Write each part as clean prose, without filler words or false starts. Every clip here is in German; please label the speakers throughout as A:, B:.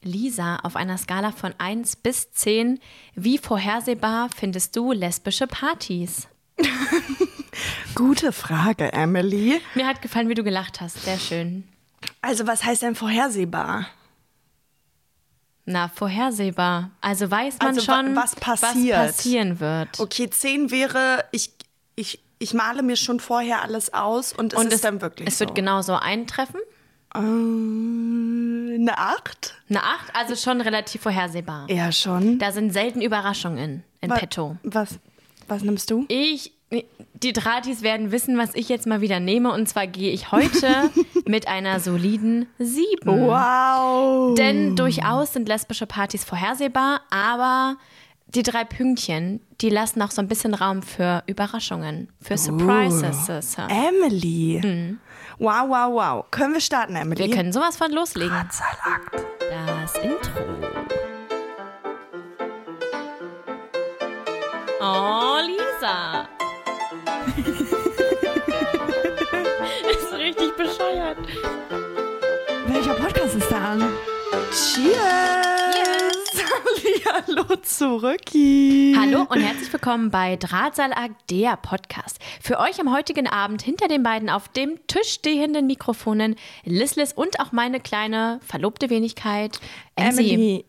A: Lisa, auf einer Skala von 1 bis 10, wie vorhersehbar findest du lesbische Partys?
B: Gute Frage, Emily.
A: Mir hat gefallen, wie du gelacht hast. Sehr schön.
B: Also was heißt denn vorhersehbar?
A: Na, vorhersehbar. Also weiß man schon,
B: was passiert.
A: Was passieren wird.
B: Okay, 10 wäre, ich male mir schon vorher alles aus und es ist dann wirklich
A: es
B: so.
A: Es wird genau so eintreffen?
B: Eine 8?
A: Eine 8, also schon relativ vorhersehbar.
B: Ja, schon.
A: Da sind selten Überraschungen in petto.
B: Was nimmst du?
A: Die Dratis werden wissen, was ich jetzt mal wieder nehme. Und zwar gehe ich heute mit einer soliden 7.
B: Wow.
A: Denn durchaus sind lesbische Partys vorhersehbar, aber die 3 Pünktchen, die lassen auch so ein bisschen Raum für Überraschungen, für Surprises.
B: Emily. Wow. Können wir starten, Emily?
A: Wir können sowas von loslegen.
B: Drahtseilakt.
A: Das Intro. Oh, Lisa. Ist richtig bescheuert.
B: Welcher Podcast ist da an? Cheers! Hallo zurücki.
A: Hallo und herzlich willkommen bei Drahtseilakt, der Podcast. Für euch am heutigen Abend hinter den beiden auf dem Tisch stehenden Mikrofonen Liz und auch meine kleine verlobte Wenigkeit
B: Emily.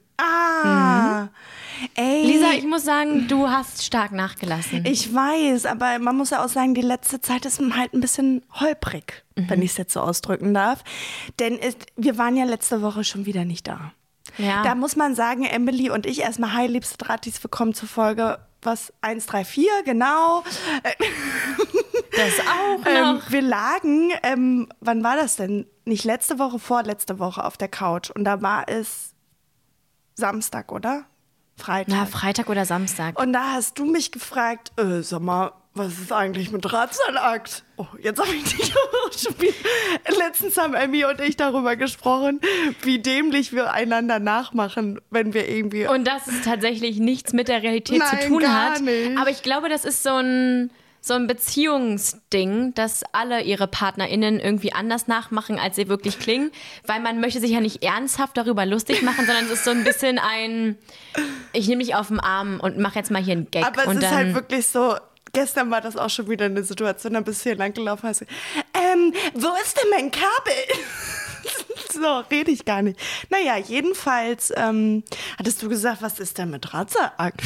B: Ey.
A: Lisa, ich muss sagen, du hast stark nachgelassen.
B: Ich weiß, aber man muss ja auch sagen, die letzte Zeit ist halt ein bisschen holprig, wenn ich es jetzt so ausdrücken darf. Denn wir waren ja letzte Woche schon wieder nicht da.
A: Ja.
B: Da muss man sagen, Emily und ich erstmal, hi, liebste Dratis, willkommen zur Folge, 134, genau.
A: Das auch noch.
B: Wir lagen, wann war das denn? Nicht letzte Woche, vorletzte Woche auf der Couch. Und da war es Samstag, oder? Freitag.
A: Na, Freitag oder Samstag.
B: Und da hast du mich gefragt, sag mal, was ist eigentlich mit Drahtseilakt? Oh, jetzt habe ich dich schon wieder. Letztens haben Emmy und ich darüber gesprochen, wie dämlich wir einander nachmachen, wenn wir irgendwie...
A: Und dass es tatsächlich nichts mit der Realität zu tun
B: gar
A: hat.
B: nicht.
A: Aber ich glaube, das ist so ein Beziehungsding, dass alle ihre PartnerInnen irgendwie anders nachmachen, als sie wirklich klingen. Weil man möchte sich ja nicht ernsthaft darüber lustig machen, sondern es ist so ein bisschen ich nehme dich auf den Arm und mache jetzt mal hier einen Gag.
B: Aber es ist halt wirklich so... Gestern war das auch schon wieder eine Situation, da bist du hier lang gelaufen hast. Wo ist denn mein Kabel? So, rede ich gar nicht. Naja, jedenfalls hattest du gesagt, was ist denn mit Drahtseilakt?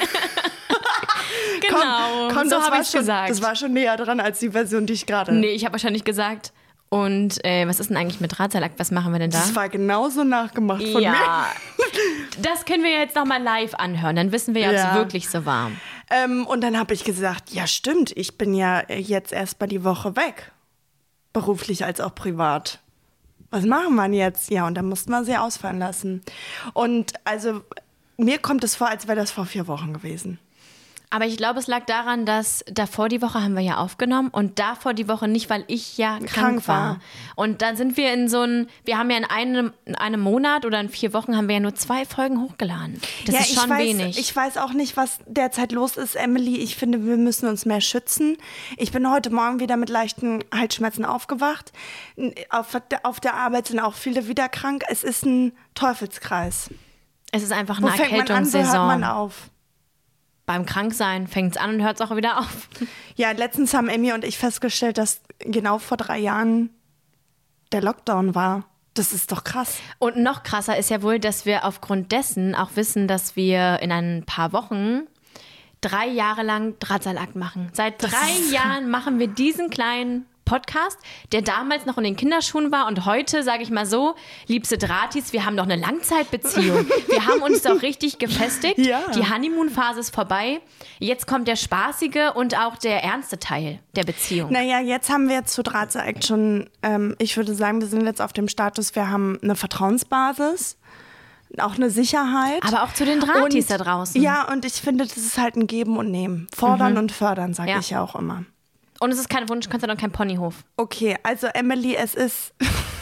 A: Genau,
B: komm,
A: so habe ich
B: schon
A: gesagt.
B: Das war schon näher dran als die Version, die ich gerade...
A: Nee, ich habe wahrscheinlich gesagt, und was ist denn eigentlich mit Drahtseilakt? Was machen wir denn da?
B: Das war genauso nachgemacht von mir.
A: Das können wir jetzt nochmal live anhören, dann wissen wir ja, ob es wirklich so war.
B: Und dann habe ich gesagt, ja stimmt, ich bin ja jetzt erst mal die Woche weg. Beruflich als auch privat. Was machen wir jetzt? Ja, und dann mussten wir sie ausfallen lassen. Und also mir kommt es vor, als wäre das vor 4 Wochen gewesen.
A: Aber ich glaube, es lag daran, dass davor die Woche haben wir ja aufgenommen und davor die Woche nicht, weil ich ja krank war. Und dann sind wir wir haben ja in einem Monat oder in 4 Wochen haben wir ja nur 2 Folgen hochgeladen. Das ist schon wenig.
B: Ich weiß auch nicht, was derzeit los ist, Emily. Ich finde, wir müssen uns mehr schützen. Ich bin heute Morgen wieder mit leichten Halsschmerzen aufgewacht. Auf der Arbeit sind auch viele wieder krank. Es ist ein Teufelskreis.
A: Es ist einfach eine
B: Wo fängt man an, so
A: Erkältungssaison.
B: hört man auf.
A: Beim Kranksein fängt es an und hört es auch wieder auf.
B: Ja, letztens haben Emmy und ich festgestellt, dass genau vor 3 Jahren der Lockdown war. Das ist doch krass.
A: Und noch krasser ist ja wohl, dass wir aufgrund dessen auch wissen, dass wir in ein paar Wochen 3 Jahre lang Drahtseilakt machen. Seit 3 Jahren machen wir diesen kleinen Podcast, der damals noch in den Kinderschuhen war und heute, sage ich mal so, liebste Dratis, wir haben doch eine Langzeitbeziehung. Wir haben uns doch richtig gefestigt.
B: Ja.
A: Die Honeymoon-Phase ist vorbei. Jetzt kommt der spaßige und auch der ernste Teil der Beziehung.
B: Naja, jetzt haben wir zu Drahtseilakt schon, ich würde sagen, wir sind jetzt auf dem Status, wir haben eine Vertrauensbasis. Auch eine Sicherheit.
A: Aber auch zu den Dratis da draußen.
B: Ja, und ich finde, das ist halt ein Geben und Nehmen. Fordern und fördern, sage ich ja auch immer.
A: Und es ist kein Wunschkonzert und kein Ponyhof.
B: Okay, also Emily, es ist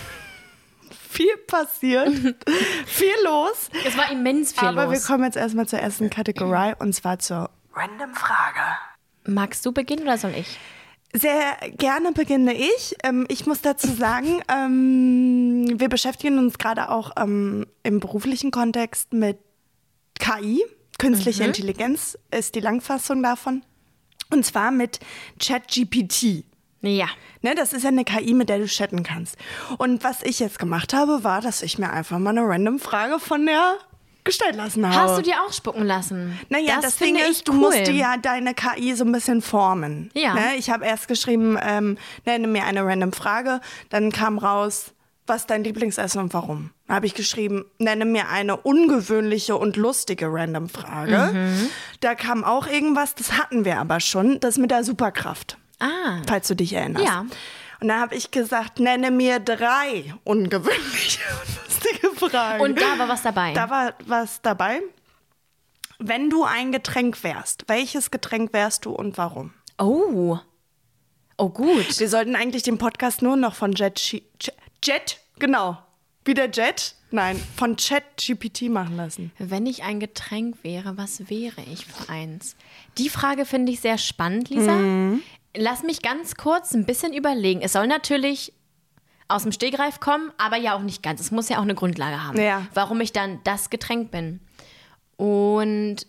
B: viel passiert, viel los.
A: Es war immens viel los.
B: Aber wir kommen jetzt erstmal zur ersten Kategorie und zwar zur Random Frage.
A: Magst du beginnen oder soll ich?
B: Sehr gerne beginne ich. Ich muss dazu sagen, wir beschäftigen uns gerade auch im beruflichen Kontext mit KI. Künstliche Intelligenz ist die Langfassung davon. Und zwar mit ChatGPT.
A: Ja.
B: Ne, das ist ja eine KI, mit der du chatten kannst. Und was ich jetzt gemacht habe, war, dass ich mir einfach mal eine random Frage von der gestellt lassen habe.
A: Hast du dir ausspucken lassen?
B: Naja, das Ding ist, du musst dir ja deine KI so ein bisschen formen.
A: Ja.
B: Ne? Ich habe erst geschrieben, nenne mir eine random Frage. Dann kam raus, was ist dein Lieblingsessen und warum? Dann habe ich geschrieben, nenne mir eine ungewöhnliche und lustige random Frage. Da kam auch irgendwas, das hatten wir aber schon, das mit der Superkraft. Falls du dich erinnerst.
A: Ja.
B: Und dann habe ich gesagt, nenne mir 3 ungewöhnliche und lustige Fragen.
A: Und da war was dabei.
B: Da war was dabei. Wenn du ein Getränk wärst, welches Getränk wärst du und warum?
A: Oh, gut.
B: Wir sollten eigentlich den Podcast nur noch von genau, wie der Jet, nein, von ChatGPT machen lassen.
A: Wenn ich ein Getränk wäre, was wäre ich für eins? Die Frage finde ich sehr spannend, Lisa. Lass mich ganz kurz ein bisschen überlegen. Es soll natürlich aus dem Stegreif kommen, aber ja auch nicht ganz. Es muss ja auch eine Grundlage haben, warum ich dann das Getränk bin. Und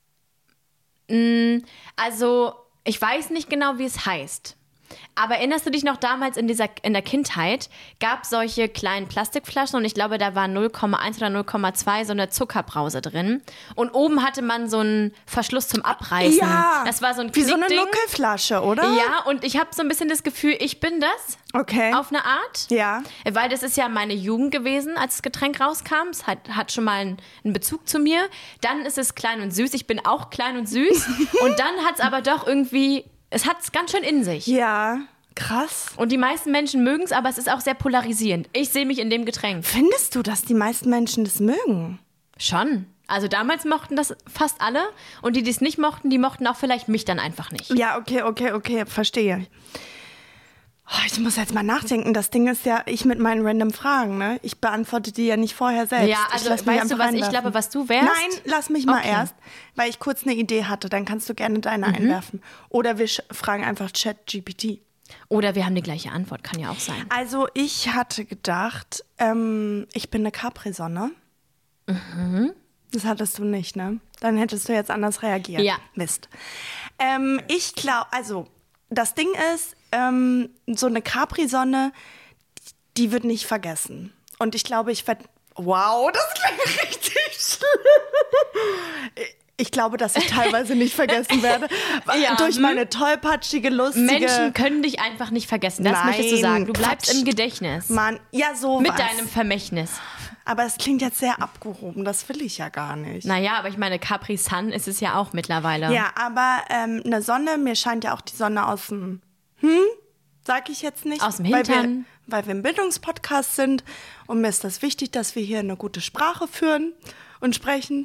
A: also ich weiß nicht genau, wie es heißt. Aber erinnerst du dich noch damals in der Kindheit, gab es solche kleinen Plastikflaschen und ich glaube, da war 0,1 oder 0,2 so eine Zuckerbrause drin. Und oben hatte man so einen Verschluss zum Abreißen.
B: Ja,
A: das war so ein
B: wie so eine
A: Klickding.
B: Nuckelflasche, oder?
A: Ja, und ich habe so ein bisschen das Gefühl, ich bin das.
B: Okay.
A: Auf eine Art.
B: Ja.
A: Weil das ist ja meine Jugend gewesen, als das Getränk rauskam. Es hat schon mal einen Bezug zu mir. Dann ist es klein und süß. Ich bin auch klein und süß. Und dann hat es aber doch irgendwie... Es hat es ganz schön in sich.
B: Ja, krass.
A: Und die meisten Menschen mögen es, aber es ist auch sehr polarisierend. Ich sehe mich in dem Getränk.
B: Findest du, dass die meisten Menschen das mögen?
A: Schon. Also damals mochten das fast alle. Und die es nicht mochten, die mochten auch vielleicht mich dann einfach nicht.
B: Ja, okay, verstehe. Oh, ich muss jetzt mal nachdenken. Das Ding ist ja, ich mit meinen random Fragen, ne? Ich beantworte die ja nicht vorher selbst.
A: Ja, also weißt du, was ich glaube, was du wärst?
B: Nein, lass mich mal erst, weil ich kurz eine Idee hatte. Dann kannst du gerne deine einwerfen. Oder wir fragen einfach ChatGPT.
A: Oder wir haben die gleiche Antwort, kann ja auch sein.
B: Also ich hatte gedacht, ich bin eine Capri-Sonne. Das hattest du nicht, ne? Dann hättest du jetzt anders reagiert.
A: Ja.
B: Mist. Ich glaube, also das Ding ist, so eine Capri-Sonne, die wird nicht vergessen. Und ich glaube, wow, das klingt richtig schlimm. Ich glaube, dass ich teilweise nicht vergessen werde. Ja. Durch meine tollpatschige, lustige...
A: Menschen können dich einfach nicht vergessen. Das möchtest du sagen. Du bleibst im Gedächtnis.
B: Mann, ja, so
A: mit deinem Vermächtnis.
B: Aber es klingt jetzt sehr abgehoben. Das will ich ja gar nicht.
A: Naja, aber ich meine, Capri Sun ist es ja auch mittlerweile.
B: Ja, aber eine Sonne, mir scheint ja auch die Sonne aus dem... Sag ich jetzt nicht.
A: Aus dem Hintern.
B: Weil wir im Bildungspodcast sind. Und mir ist das wichtig, dass wir hier eine gute Sprache führen und sprechen.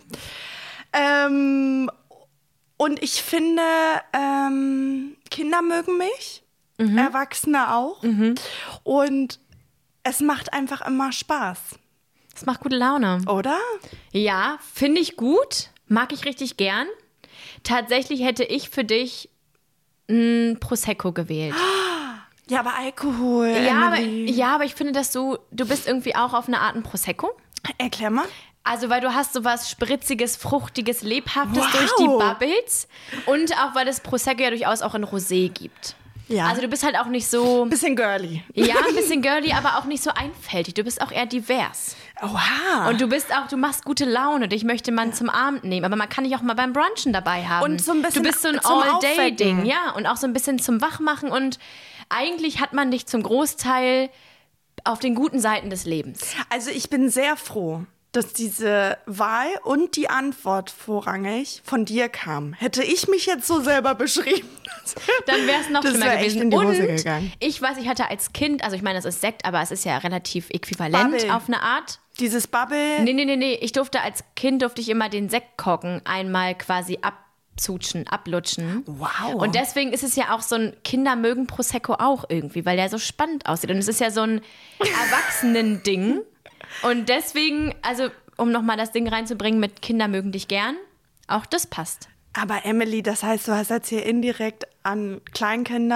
B: Und ich finde, Kinder mögen mich, Erwachsene auch. Und es macht einfach immer Spaß.
A: Es macht gute Laune.
B: Oder?
A: Ja, finde ich gut. Mag ich richtig gern. Tatsächlich hätte ich für dich ein Prosecco gewählt.
B: Ja, aber Alkohol.
A: Ja, aber ich finde, dass du bist irgendwie auch auf eine Art ein Prosecco.
B: Erklär mal.
A: Also, weil du hast so was Spritziges, Fruchtiges, Lebhaftes durch die Bubbles. Und auch, weil das Prosecco ja durchaus auch in Rosé gibt. Ja. Also du bist halt auch nicht so...
B: Bisschen girly.
A: Ja, ein bisschen girly, aber auch nicht so einfältig. Du bist auch eher divers.
B: Oha.
A: Und du machst gute Laune. Dich möchte man zum Abend nehmen. Aber man kann dich auch mal beim Brunchen dabei haben.
B: Und so ein bisschen
A: du bist so ein All-Day-Ding. Ja, und auch so ein bisschen zum Wachmachen. Und eigentlich hat man dich zum Großteil auf den guten Seiten des Lebens.
B: Also ich bin sehr froh, dass diese Wahl und die Antwort vorrangig von dir kam. Hätte ich mich jetzt so selber beschrieben,
A: dann wäre es noch schlimmer gewesen.
B: Echt in die Hose gegangen.
A: Ich weiß, ich hatte als Kind, also ich meine, das ist Sekt, aber es ist ja relativ äquivalent
B: Bubble.
A: Auf eine Art.
B: Dieses Bubble?
A: Nee. Ich durfte als Kind immer den Sektkorken einmal quasi ablutschen.
B: Wow.
A: Und deswegen ist es ja auch so ein Kinder mögen Prosecco auch irgendwie, weil der so spannend aussieht. Und es ist ja so ein Erwachsenen-Ding. Und deswegen, also um nochmal das Ding reinzubringen mit Kinder mögen dich gern, auch das passt.
B: Aber Emily, das heißt, du hast jetzt hier indirekt an Kleinkinder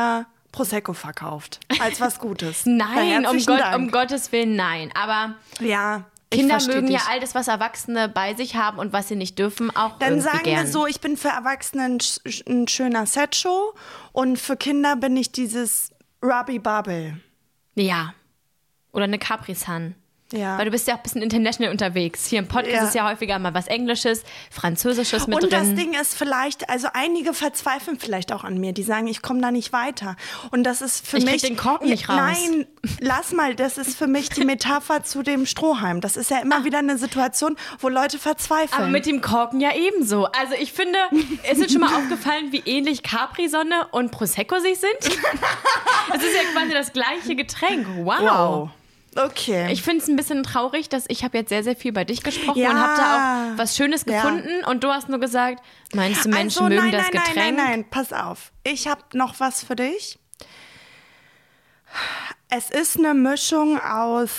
B: Prosecco verkauft. Als was Gutes.
A: Nein,
B: Dank.
A: um Gottes Willen, nein. Aber
B: ja,
A: Kinder mögen ja all das, was Erwachsene bei sich haben und was sie nicht dürfen, auch
B: dann
A: irgendwie
B: sagen
A: gern.
B: wir so, ich bin für Erwachsene ein schöner Set-Show und für Kinder bin ich dieses Ruby Bubble.
A: Ja. Oder eine Capri-Sun.
B: Ja.
A: Weil du bist ja auch ein bisschen international unterwegs. Hier im Podcast ist ja häufiger mal was Englisches, Französisches mit
B: und
A: drin.
B: das Ding ist vielleicht, also einige verzweifeln vielleicht auch an mir, die sagen, ich komme da nicht weiter. Und das ist für mich...
A: Ich krieg den Korken nicht raus.
B: Nein, lass mal, das ist für mich die Metapher zu dem Strohhalm. Das ist ja immer wieder eine Situation, wo Leute verzweifeln.
A: Aber mit dem Korken ja ebenso. Also ich finde, es ist schon mal aufgefallen, wie ähnlich Capri-Sonne und Prosecco sich sind. Es ist ja quasi das gleiche Getränk. Wow.
B: Okay.
A: Ich finde es ein bisschen traurig, dass ich habe jetzt sehr, sehr viel bei dich gesprochen und habe da auch was Schönes gefunden und du hast nur gesagt, meinst du, Menschen mögen das Getränk?
B: Nein, pass auf. Ich habe noch was für dich. Es ist eine Mischung aus...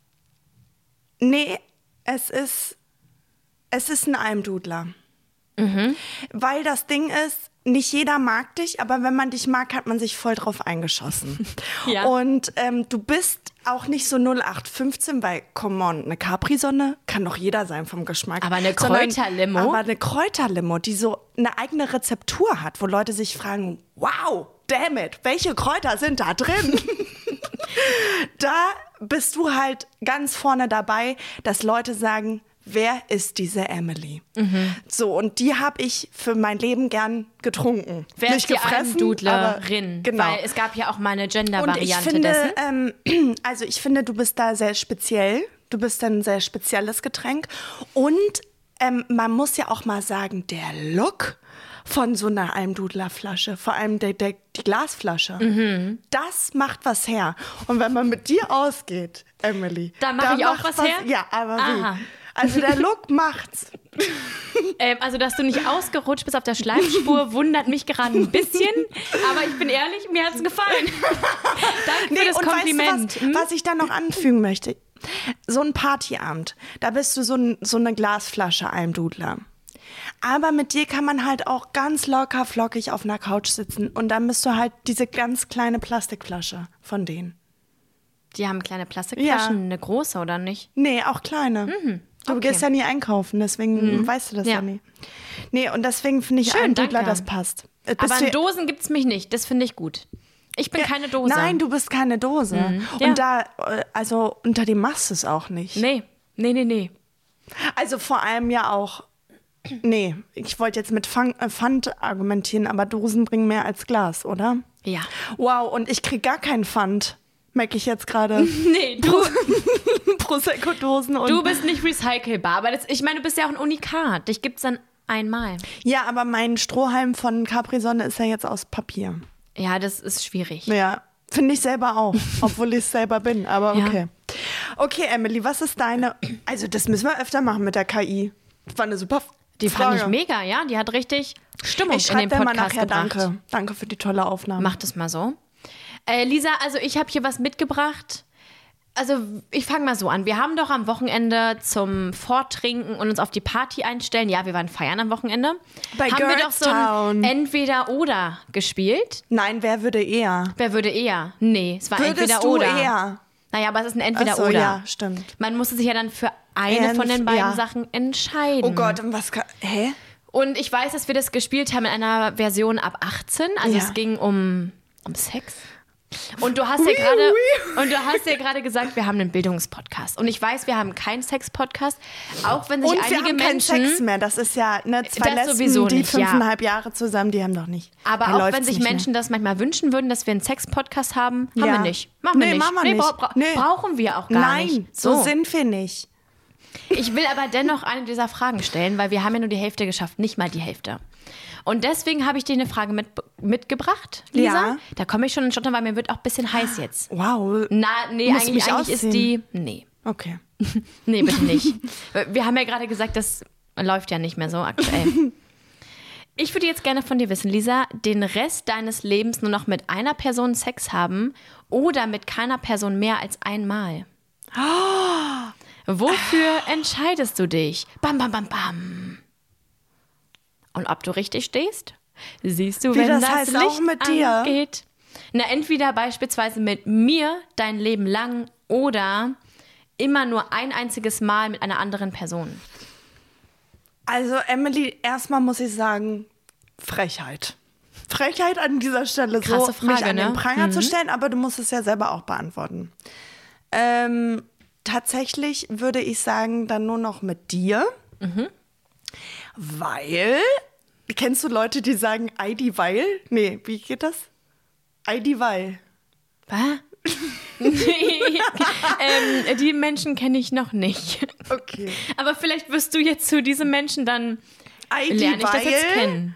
B: Nee, es ist ein Almdudler. Weil das Ding ist, nicht jeder mag dich, aber wenn man dich mag, hat man sich voll drauf eingeschossen.
A: Ja.
B: Und du bist auch nicht so 0815, weil, come on, eine Capri-Sonne kann doch jeder sein vom Geschmack.
A: Aber eine Kräuterlimo?
B: Aber eine Kräuterlimo, die so eine eigene Rezeptur hat, wo Leute sich fragen, wow, damn it, welche Kräuter sind da drin? Da bist du halt ganz vorne dabei, dass Leute sagen, wer ist diese Emily? So, und die habe ich für mein Leben gern getrunken.
A: Wer
B: nicht
A: ist die
B: gefressen,
A: Almdudlerin?
B: aber genau.
A: Weil es gab ja auch mal eine
B: Und
A: Gender-Variante
B: ich
A: dessen.
B: finde, ich finde, du bist da sehr speziell. Du bist ein sehr spezielles Getränk. Und man muss ja auch mal sagen, der Look von so einer Almdudlerflasche, vor allem die Glasflasche, das macht was her. Und wenn man mit dir ausgeht, Emily,
A: Da mache ich auch was her?
B: Ja, aber
A: Aha.
B: wie? Also der Look macht's.
A: Also, dass du nicht ausgerutscht bist auf der Schleimspur, wundert mich gerade ein bisschen. Aber ich bin ehrlich, mir hat's gefallen. Danke für das
B: und
A: Kompliment.
B: Weißt du, was ich da noch anfügen möchte? So ein Partyabend, da bist du so eine Glasflasche Almdudler. Aber mit dir kann man halt auch ganz locker flockig auf einer Couch sitzen und dann bist du halt diese ganz kleine Plastikflasche von denen.
A: Die haben kleine Plastikflaschen,
B: Ja.
A: eine große oder nicht?
B: Nee, auch kleine. Du
A: okay.
B: gehst ja nie einkaufen, deswegen weißt du das ja nie. Nee, und deswegen finde ich
A: Schön,
B: Almdudler,
A: danke.
B: das passt.
A: Aber in Dosen gibt's mich nicht. Das finde ich gut. Ich bin keine Dose.
B: Nein, du bist keine Dose.
A: Ja.
B: Und da, also unter dem machst du es auch nicht.
A: Nee.
B: Also vor allem ja auch, nee, ich wollte jetzt mit Pfand argumentieren, aber Dosen bringen mehr als Glas, oder?
A: Ja.
B: Wow, und ich krieg gar keinen Pfand, merke ich jetzt gerade.
A: Nee,
B: Prosecco-Dosen und...
A: du bist nicht recycelbar. Aber ich meine, du bist ja auch ein Unikat. Dich gibt's dann einmal.
B: Ja, aber mein Strohhalm von Capri-Sonne ist ja jetzt aus Papier.
A: Ja, das ist schwierig.
B: Ja, finde ich selber auch, obwohl ich es selber bin, aber
A: Ja.
B: okay. Okay, Emily, was ist deine... Also das müssen wir öfter machen mit der KI. Das war eine super
A: Die
B: Frage.
A: fand ich mega, ja. Die hat richtig Stimmung
B: Ich
A: in den
B: schreibe dir mal
A: Podcast
B: nachher
A: gebracht.
B: danke. Danke für die tolle Aufnahme.
A: Mach das mal so. Lisa, also ich habe hier was mitgebracht. Also ich fange mal so an. Wir haben doch am Wochenende zum Vortrinken und uns auf die Party einstellen. Ja, wir waren feiern am Wochenende.
B: Bei
A: haben wir doch so
B: Girlstown.
A: ein Entweder-Oder gespielt.
B: Nein, wer würde eher?
A: Wer würde eher? Nee, es war
B: Würdest
A: Entweder-Oder.
B: du eher?
A: Naja, aber es ist ein
B: Ach
A: Entweder-Oder.
B: so, ja, stimmt.
A: Man musste sich ja dann für eine von den beiden
B: Ja.
A: Sachen entscheiden.
B: Oh Gott, und was kann... Hä?
A: Und ich weiß, dass wir das gespielt haben in einer Version ab 18. Also
B: Ja.
A: es ging um Sex. Und du hast ja gerade gesagt, wir haben einen Bildungspodcast. Und ich weiß, wir haben keinen Sex-Podcast, auch wenn sich
B: Und wir
A: einige
B: haben keinen
A: Menschen.
B: Sex mehr. Das ist ja zwei
A: Das
B: Lesben,
A: sowieso
B: die
A: nicht, ja.
B: 5,5 Jahre zusammen, die haben doch nicht.
A: Aber
B: Da
A: auch
B: läuft's
A: wenn sich
B: nicht
A: Menschen das manchmal wünschen würden, dass wir einen Sex-Podcast haben, haben
B: Ja.
A: wir nicht. Machen wir
B: Nee,
A: nicht.
B: machen wir nicht. Nee.
A: Brauchen wir auch gar
B: Nein,
A: nicht.
B: so sind wir nicht.
A: Ich will aber dennoch eine dieser Fragen stellen, weil wir haben ja nur die Hälfte geschafft, nicht mal die Hälfte. Und deswegen habe ich dir eine Frage mitgebracht, Lisa.
B: Ja.
A: Da komme ich schon in Stottern, weil mir wird auch ein bisschen heiß jetzt.
B: Wow.
A: Nee,
B: Muss mich
A: eigentlich ist
B: ausziehen.
A: die... Nee,
B: Okay.
A: nee, bitte nicht. Wir haben ja gerade gesagt, das läuft ja nicht mehr so aktuell. Ich würde jetzt gerne von dir wissen, Lisa, den Rest deines Lebens nur noch mit einer Person Sex haben oder mit keiner Person mehr als einmal? Wofür entscheidest du dich? Bam, bam, bam, bam. Und ob du richtig stehst? Siehst du,
B: Wie,
A: wenn
B: das
A: das
B: heißt
A: Licht
B: auch mit dir?
A: angeht? Na, entweder beispielsweise mit mir dein Leben lang oder immer nur ein einziges Mal mit einer anderen Person.
B: Also Emily, erstmal muss ich sagen, Frechheit. Frechheit an dieser Stelle,
A: Krasse
B: so
A: Frage,
B: mich an den
A: ne?
B: Pranger zu stellen, aber du musst es ja selber auch beantworten. Tatsächlich würde ich sagen, dann nur noch mit dir, weil, kennst du Leute, die sagen Eidi weil? Nee, wie geht das? Eidi weil.
A: Was? Die Menschen kenne ich noch nicht.
B: Okay.
A: Aber vielleicht wirst du jetzt zu diesem Menschen dann
B: Eidi
A: lerne ich das
B: weil,
A: jetzt kennen.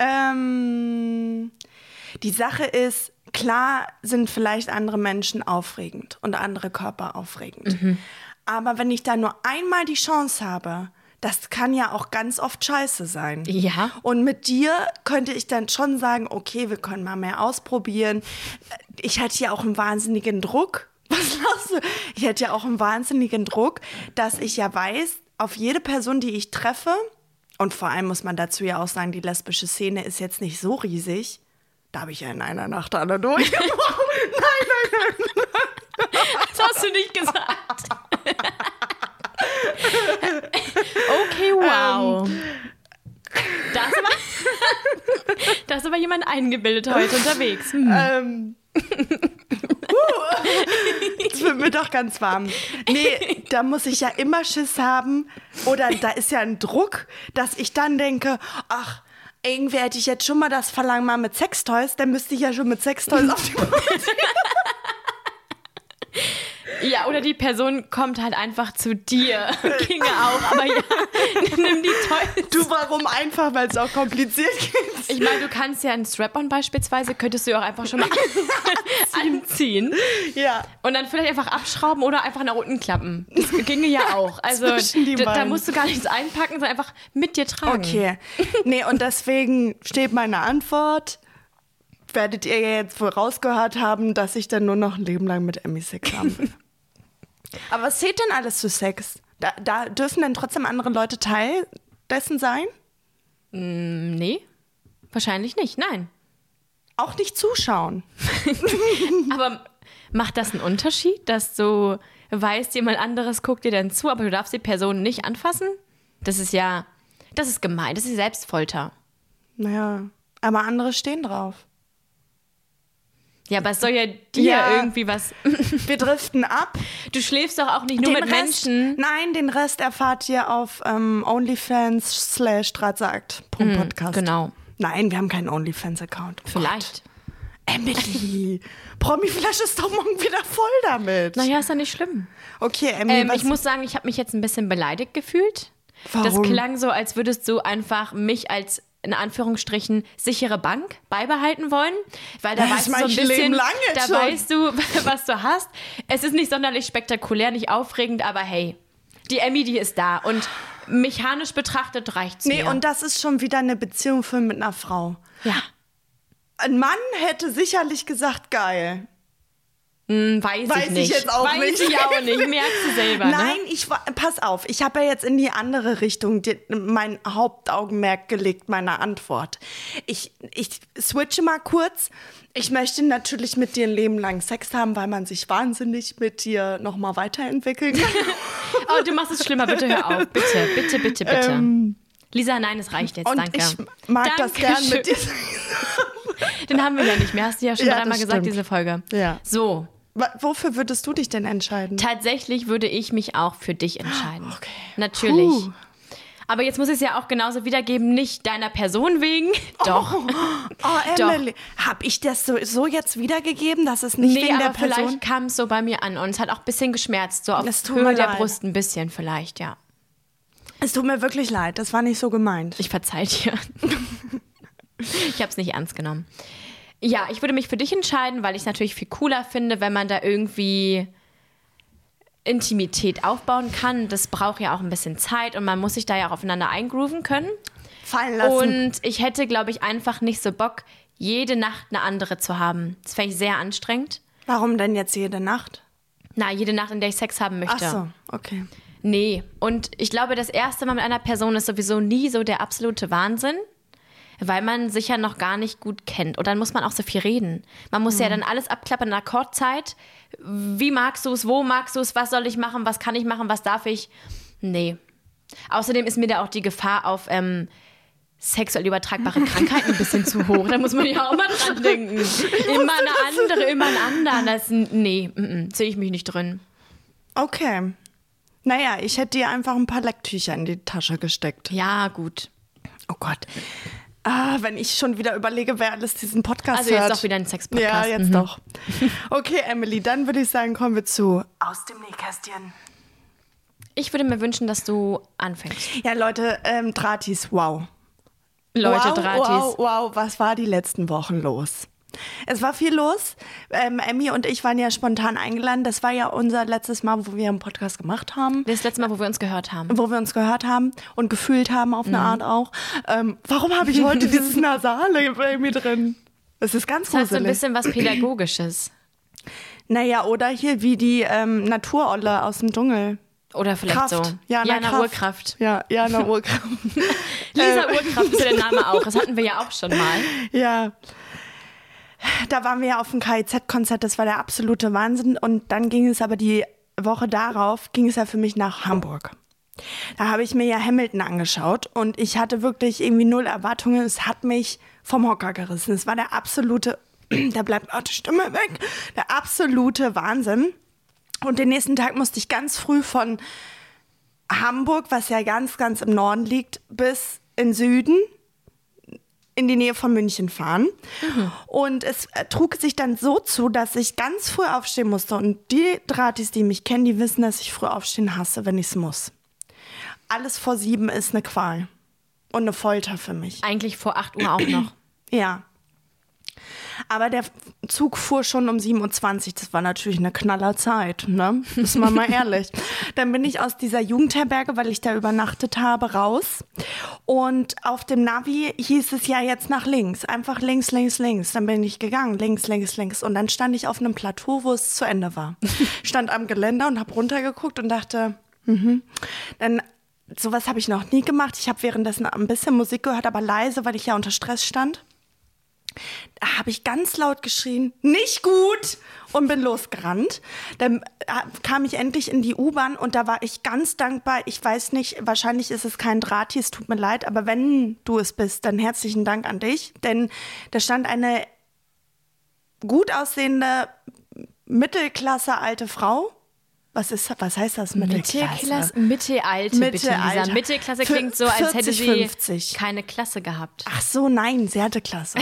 B: Die Sache ist, klar sind vielleicht andere Menschen aufregend und andere Körper aufregend. Aber wenn ich da nur einmal die Chance habe, das kann ja auch ganz oft scheiße sein.
A: Ja.
B: Und mit dir könnte ich dann schon sagen, okay, wir können mal mehr ausprobieren. Ich hätte ja auch einen wahnsinnigen Druck. Was lachst du? Ich hätte ja auch einen wahnsinnigen Druck, dass ich ja weiß, auf jede Person, die ich treffe, und vor allem muss man dazu ja auch sagen, die lesbische Szene ist jetzt nicht so riesig. Da habe ich ja in einer Nacht alle durch. Nein.
A: Das hast du nicht gesagt. Okay, wow. Da ist aber jemand eingebildet heute unterwegs.
B: Es wird mir doch ganz warm. Nee, da muss ich ja immer Schiss haben. Oder da ist ja ein Druck, dass ich dann denke, ach, irgendwie hätte ich jetzt schon mal das Verlangen mal mit Sextoys, dann müsste ich ja schon mit Sextoys auf die Party.
A: Ja, oder die Person kommt halt einfach zu dir. Ginge auch, aber ja, nimm die Toys.
B: Du, warum einfach? Weil es auch kompliziert geht.
A: Ich meine, du kannst ja einen Strap-on beispielsweise, könntest du ja auch einfach schon mal anziehen.
B: Ja.
A: Und dann vielleicht einfach abschrauben oder einfach nach unten klappen. Das ginge ja auch. Also da musst du gar nichts einpacken, sondern einfach mit dir tragen.
B: Okay. Nee, und deswegen steht meine Antwort. Werdet ihr ja jetzt wohl rausgehört haben, dass ich dann nur noch ein Leben lang mit Emmy Sex haben will. Aber was zählt denn alles zu Sex? Da dürfen denn trotzdem andere Leute Teil dessen sein?
A: Nee, wahrscheinlich nicht, nein.
B: Auch nicht zuschauen.
A: Aber macht das einen Unterschied, dass du weißt, jemand anderes guckt dir dann zu, aber du darfst die Person nicht anfassen? Das ist gemein, das ist Selbstfolter.
B: Naja, aber andere stehen drauf.
A: Ja, aber es soll ja dir irgendwie was...
B: Wir driften ab.
A: Du schläfst doch auch nicht nur mit Menschen.
B: Nein, den Rest erfahrt ihr auf onlyfans.drahtsagt.podcast.
A: Genau.
B: Nein, wir haben keinen OnlyFans-Account. Oh
A: Vielleicht.
B: Gott. Emily, Promiflash ist doch morgen wieder voll damit.
A: Naja, ist ja nicht schlimm.
B: Okay, Emily,
A: ich muss sagen, ich habe mich jetzt ein bisschen beleidigt gefühlt.
B: Warum?
A: Das klang so, als würdest du einfach mich als, in Anführungsstrichen, sichere Bank beibehalten wollen. Weil da weißt du so ein bisschen, weißt du, was du hast. Es ist nicht sonderlich spektakulär, nicht aufregend, aber hey, die Emmy, die ist da. Und mechanisch betrachtet reicht's mir.
B: Nee, und das ist schon wieder eine Beziehung für mit einer Frau.
A: Ja.
B: Ein Mann hätte sicherlich gesagt, geil.
A: Weiß ich nicht.
B: Jetzt auch
A: weiß
B: nicht.
A: Ich auch nicht. Merkst du selber,
B: Nein,
A: ne?
B: pass auf, ich habe ja jetzt in die andere Richtung mein Hauptaugenmerk gelegt, meiner Antwort. Ich switche mal kurz. Ich möchte natürlich mit dir ein Leben lang Sex haben, weil man sich wahnsinnig mit dir nochmal weiterentwickeln kann.
A: Oh, du machst es schlimmer, bitte hör auf. Bitte, bitte, bitte, bitte. Lisa, nein, es reicht jetzt,
B: und
A: danke.
B: Ich mag das gern mit dir.
A: Den haben wir ja nicht mehr, hast du ja schon dreimal gesagt,
B: stimmt.
A: diese Folge.
B: Ja.
A: So.
B: Wofür würdest du dich denn entscheiden?
A: Tatsächlich würde ich mich auch für dich entscheiden.
B: Okay.
A: Natürlich. Aber jetzt muss ich es ja auch genauso wiedergeben, nicht deiner Person wegen. Doch.
B: Oh, Emily. Hab ich das so jetzt wiedergegeben, dass es nicht wegen der Person...
A: vielleicht kam es so bei mir an und es hat auch ein bisschen geschmerzt. So auf Höhe der Brust ein bisschen vielleicht, ja.
B: Es tut mir wirklich leid, das war nicht so gemeint.
A: Ich verzeih dir. Ich habe es nicht ernst genommen. Ja, ich würde mich für dich entscheiden, weil ich es natürlich viel cooler finde, wenn man da irgendwie Intimität aufbauen kann. Das braucht ja auch ein bisschen Zeit und man muss sich da ja auch aufeinander eingrooven können.
B: Fallen lassen.
A: Und ich hätte, glaube ich, einfach nicht so Bock, jede Nacht eine andere zu haben. Das fände ich sehr anstrengend.
B: Warum denn jetzt jede Nacht?
A: Na, jede Nacht, in der ich Sex haben möchte.
B: Ach so, okay.
A: Nee, und ich glaube, das erste Mal mit einer Person ist sowieso nie so der absolute Wahnsinn. weil man sich ja noch gar nicht gut kennt. Und dann muss man auch so viel reden. Man muss ja dann alles abklappern in der Akkordzeit. Wie magst du es? Wo magst du es? Was soll ich machen? Was kann ich machen? Was darf ich? Nee. Außerdem ist mir da auch die Gefahr auf sexuell übertragbare Krankheiten ein bisschen zu hoch. Da muss man ja auch mal dran denken. Immer einen anderen. Nee, sehe ich mich nicht drin.
B: Okay. Naja, ich hätte dir einfach ein paar Lecktücher in die Tasche gesteckt.
A: Ja, gut.
B: Oh Gott. Wenn ich schon wieder überlege, wer alles diesen Podcast hört.
A: Also jetzt doch wieder ein Sex-Podcast.
B: Ja, jetzt doch. Okay, Emily, dann würde ich sagen, kommen wir zu Aus dem Nähkästchen.
A: Ich würde mir wünschen, dass du anfängst.
B: Ja, Leute, Drahtis, wow.
A: Drahtis.
B: Wow, was war die letzten Wochen los? Es war viel los. Emmy und ich waren ja spontan eingeladen. Das war ja unser letztes Mal, wo wir einen Podcast gemacht haben.
A: Das letzte Mal, wo wir uns gehört haben.
B: Wo wir uns gehört haben und gefühlt haben auf eine Art auch. Warum habe ich heute dieses Nasale bei mir drin? Das ist ganz gruselig.
A: Das heißt so ein bisschen was Pädagogisches.
B: Naja, oder hier wie die Naturolle aus dem Dschungel.
A: Oder vielleicht
B: Kraft.
A: so.
B: Jana
A: Urkraft.
B: Ja, Jana Urkraft.
A: Lisa Urkraft ist ja der Name auch. Das hatten wir ja auch schon mal.
B: Ja. Da waren wir ja auf dem KIZ-Konzert, das war der absolute Wahnsinn. Und dann ging es aber die Woche darauf, ging es ja für mich nach Hamburg. Da habe ich mir ja Hamilton angeschaut und ich hatte wirklich irgendwie 0 Erwartungen. Es hat mich vom Hocker gerissen. Es war der absolute, da bleibt auch die Stimme weg, der absolute Wahnsinn. Und den nächsten Tag musste ich ganz früh von Hamburg, was ja ganz, ganz im Norden liegt, bis in Süden, in die Nähe von München fahren. Und es trug sich dann so zu, dass ich ganz früh aufstehen musste. Und die Drahtis, die mich kennen, die wissen, dass ich früh aufstehen hasse, wenn ich es muss. Alles vor 7 ist eine Qual und eine Folter für mich.
A: Eigentlich vor 8 Uhr auch noch.
B: Ja. Aber der Zug fuhr schon um 7:20 Uhr. Das war natürlich eine Knallerzeit, ne? Ist mal ehrlich. Dann bin ich aus dieser Jugendherberge, weil ich da übernachtet habe, raus. Und auf dem Navi hieß es ja jetzt nach links. Einfach links, links, links. Dann bin ich gegangen, links, links, links. Und dann stand ich auf einem Plateau, wo es zu Ende war. Stand am Geländer und habe runtergeguckt und dachte, Dann, sowas habe ich noch nie gemacht. Ich habe währenddessen ein bisschen Musik gehört, aber leise, weil ich ja unter Stress stand. Da habe ich ganz laut geschrien, nicht gut, und bin losgerannt. Dann kam ich endlich in die U-Bahn und da war ich ganz dankbar. Ich weiß nicht, wahrscheinlich ist es kein Drahti, es tut mir leid, aber wenn du es bist, dann herzlichen Dank an dich. Denn da stand eine gut aussehende Mittelklasse alte Frau. Was heißt das?
A: Mittelklasse, bitte, Lisa. Mittelklasse klingt so, als hätte sie
B: 50.
A: keine Klasse gehabt.
B: Ach so, nein, sie hatte Klasse.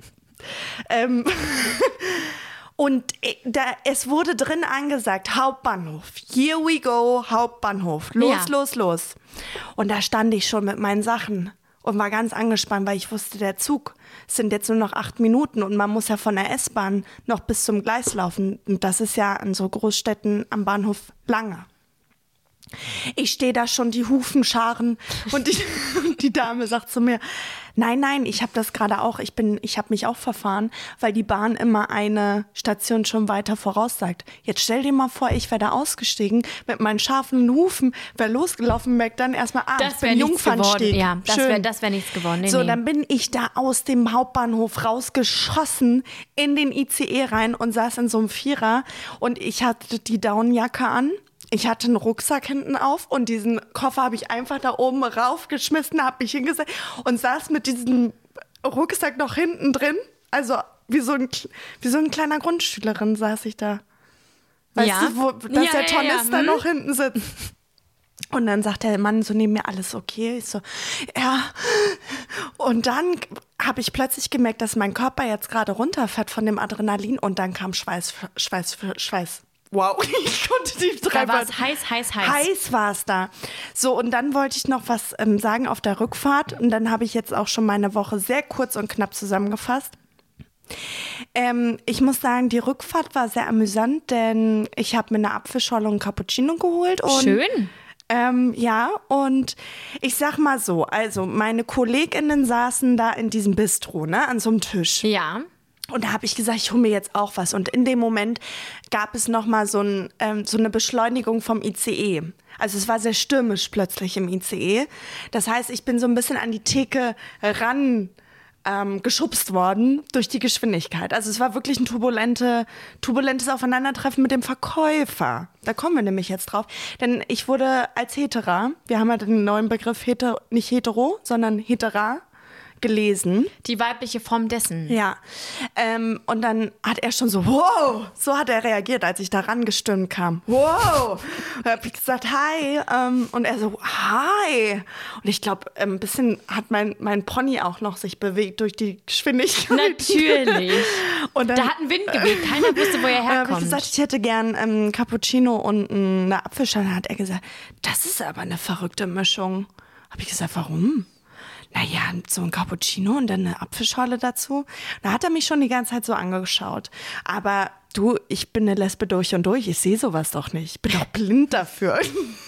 B: Und es wurde drin angesagt, Hauptbahnhof, here we go, Hauptbahnhof, los. Und da stand ich schon mit meinen Sachen und war ganz angespannt, weil ich wusste, der Zug sind jetzt nur noch 8 Minuten und man muss ja von der S-Bahn noch bis zum Gleis laufen. Und das ist ja in so Großstädten am Bahnhof lange. Ich stehe da schon, die Hufen scharen und die Dame sagt zu mir, nein, ich habe das gerade auch, ich habe mich auch verfahren, weil die Bahn immer eine Station schon weiter voraussagt. Jetzt stell dir mal vor, ich wäre da ausgestiegen mit meinen scharfen Hufen, wäre losgelaufen, merkt dann erstmal, ich bin Jungfernstieg.
A: Ja, das wär nichts geworden. Nee.
B: Dann bin ich da aus dem Hauptbahnhof rausgeschossen in den ICE rein und saß in so einem Vierer und ich hatte die Daunenjacke an. Ich hatte einen Rucksack hinten auf und diesen Koffer habe ich einfach da oben raufgeschmissen, habe mich hingesetzt und saß mit diesem Rucksack noch hinten drin. Also wie so ein kleiner Grundschülerin saß ich da. Weißt du, dass der Tornister da noch hinten sitzt. Und dann sagt der Mann so neben mir, alles okay? Ich so, ja. Und dann habe ich plötzlich gemerkt, dass mein Körper jetzt gerade runterfährt von dem Adrenalin und dann kam Schweiß. Wow, ich konnte die 3
A: Da war es heiß.
B: Heiß war es da. So, und dann wollte ich noch was sagen auf der Rückfahrt. Und dann habe ich jetzt auch schon meine Woche sehr kurz und knapp zusammengefasst. Ich muss sagen, die Rückfahrt war sehr amüsant, denn ich habe mir eine Apfelschorle und einen Cappuccino geholt. Und,
A: schön.
B: Ja, und ich sag mal so, also meine KollegInnen saßen da in diesem Bistro, ne, an so einem Tisch.
A: Ja.
B: Und da habe ich gesagt, ich hole mir jetzt auch was. Und in dem Moment gab es nochmal so eine Beschleunigung vom ICE. Also es war sehr stürmisch plötzlich im ICE. Das heißt, ich bin so ein bisschen an die Theke geschubst worden durch die Geschwindigkeit. Also es war wirklich ein turbulentes Aufeinandertreffen mit dem Verkäufer. Da kommen wir nämlich jetzt drauf. Denn ich wurde als Hetera, wir haben ja den neuen Begriff nicht hetero, sondern Hetera gelesen.
A: Die weibliche Form dessen.
B: Ja. Und dann hat er schon so, wow, so hat er reagiert, als ich da rangestürmt kam. Wow. Und hab ich gesagt, hi. Und er so, hi. Und ich glaube, ein bisschen hat mein Pony auch noch sich bewegt durch die Geschwindigkeit.
A: Natürlich.
B: Und dann,
A: da hat ein Wind geweht. Keiner wusste, wo er herkommt.
B: Hab ich gesagt, ich hätte gern Cappuccino und eine Apfelschale. Dann hat er gesagt, das ist aber eine verrückte Mischung. Habe ich gesagt, warum? Naja, so ein Cappuccino und dann eine Apfelschorle dazu. Da hat er mich schon die ganze Zeit so angeschaut. Aber du, ich bin eine Lesbe durch und durch. Ich sehe sowas doch nicht. Ich bin doch blind dafür.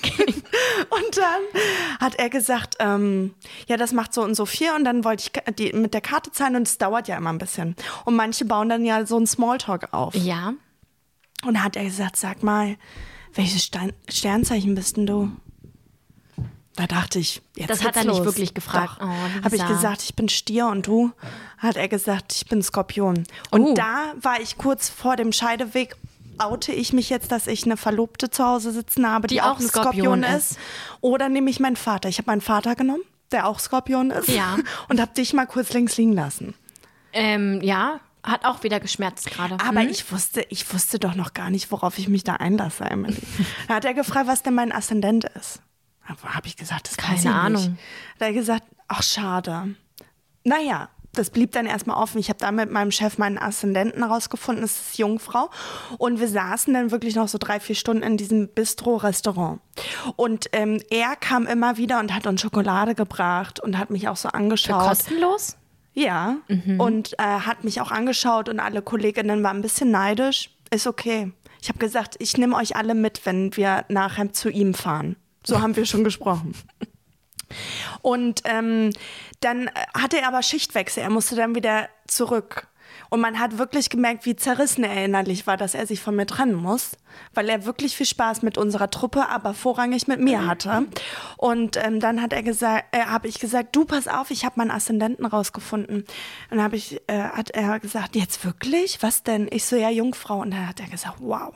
B: Und dann hat er gesagt, ja, das macht so und so viel. Und dann wollte ich mit der Karte zahlen und es dauert ja immer ein bisschen. Und manche bauen dann ja so einen Smalltalk auf.
A: Ja.
B: Und da hat er gesagt, sag mal, welches Sternzeichen bist denn du? Da dachte ich, jetzt
A: das hat er nicht wirklich gefragt.
B: Oh, habe ich gesagt, ich bin Stier und du? Hat er gesagt, ich bin Skorpion. Und da war ich kurz vor dem Scheideweg, oute ich mich jetzt, dass ich eine Verlobte zu Hause sitzen habe, die auch ein Skorpion ist. Oder nehme ich meinen Vater? Ich habe meinen Vater genommen, der auch Skorpion ist.
A: Ja.
B: Und habe dich mal kurz links liegen lassen.
A: Ja, hat auch wieder geschmerzt gerade.
B: Aber ich wusste doch noch gar nicht, worauf ich mich da einlasse, Emily. Da hat er gefragt, was denn mein Aszendent ist. Habe ich gesagt, das weiß ich nicht.
A: Keine Ahnung.
B: Da hat er gesagt, ach schade. Naja, das blieb dann erstmal offen. Ich habe da mit meinem Chef meinen Aszendenten rausgefunden, das ist Jungfrau. Und wir saßen dann wirklich noch so 3-4 Stunden in diesem Bistro-Restaurant. Und er kam immer wieder und hat uns Schokolade gebracht und hat mich auch so angeschaut.
A: Kostenlos?
B: Ja, und hat mich auch angeschaut und alle Kolleginnen waren ein bisschen neidisch. Ist okay. Ich habe gesagt, ich nehme euch alle mit, wenn wir nachher zu ihm fahren. So haben wir schon gesprochen. Und dann hatte er aber Schichtwechsel. Er musste dann wieder zurück. Und man hat wirklich gemerkt, wie zerrissen er innerlich war, dass er sich von mir trennen muss. Weil er wirklich viel Spaß mit unserer Truppe, aber vorrangig mit mir hatte. Und dann habe ich gesagt, du, pass auf, ich habe meinen Aszendenten rausgefunden. Und dann hat er gesagt, jetzt wirklich? Was denn? Ich so, ja, Jungfrau. Und dann hat er gesagt, wow.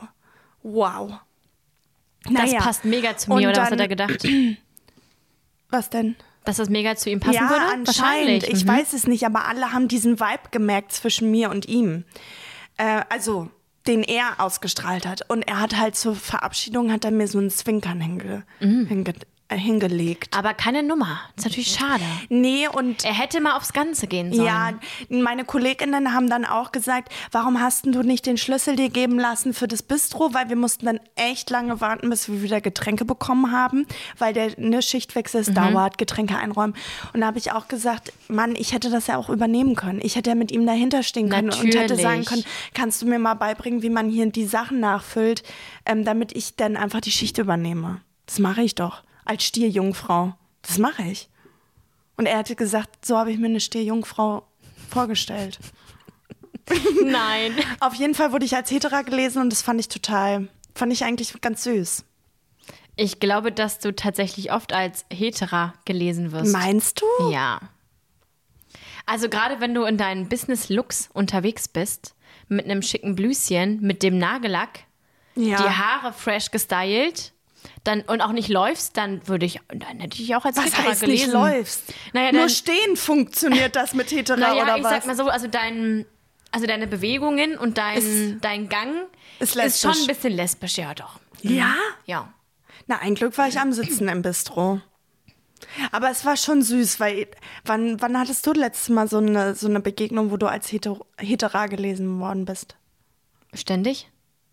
A: Das passt mega zu mir, oder was hat er gedacht?
B: Was denn?
A: Dass das mega zu ihm passen würde?
B: Ja, anscheinend. Ich weiß es nicht, aber alle haben diesen Vibe gemerkt zwischen mir und ihm. Also, den er ausgestrahlt hat. Und er hat halt zur Verabschiedung, hat er mir so einen Zwinkern hingelegt.
A: Aber keine Nummer. Das ist natürlich schade.
B: Nee, und
A: er hätte mal aufs Ganze gehen sollen.
B: Ja, meine Kolleginnen haben dann auch gesagt, warum hast du nicht den Schlüssel dir geben lassen für das Bistro? Weil wir mussten dann echt lange warten, bis wir wieder Getränke bekommen haben, weil der Schichtwechsel dauert, Getränke einräumen. Und da habe ich auch gesagt, Mann, ich hätte das ja auch übernehmen können. Ich hätte ja mit ihm dahinter stehen können und hätte sagen können, kannst du mir mal beibringen, wie man hier die Sachen nachfüllt, damit ich dann einfach die Schicht übernehme. Das mache ich doch. Als Stierjungfrau. Das mache ich. Und er hatte gesagt, so habe ich mir eine Stierjungfrau vorgestellt.
A: Nein.
B: Auf jeden Fall wurde ich als Hetera gelesen und das fand ich eigentlich ganz süß.
A: Ich glaube, dass du tatsächlich oft als Hetera gelesen wirst.
B: Meinst du?
A: Ja. Also gerade wenn du in deinen Business-Looks unterwegs bist, mit einem schicken Blüschen, mit dem Nagellack, die Haare fresh gestylt, und auch nicht läufst, dann hätte ich auch als Hetera
B: heißt
A: gelesen.
B: Nicht läufst?
A: Naja,
B: nur stehen funktioniert das mit Hetera
A: naja,
B: oder
A: ich
B: was?
A: sag mal so, also deine Bewegungen und dein Gang ist schon ein bisschen lesbisch, ja doch.
B: Ja?
A: Ja.
B: Na, ein Glück war ich am Sitzen im Bistro. Aber es war schon süß, weil wann hattest du letztes Mal so eine Begegnung, wo du als Hetera gelesen worden bist?
A: Ständig?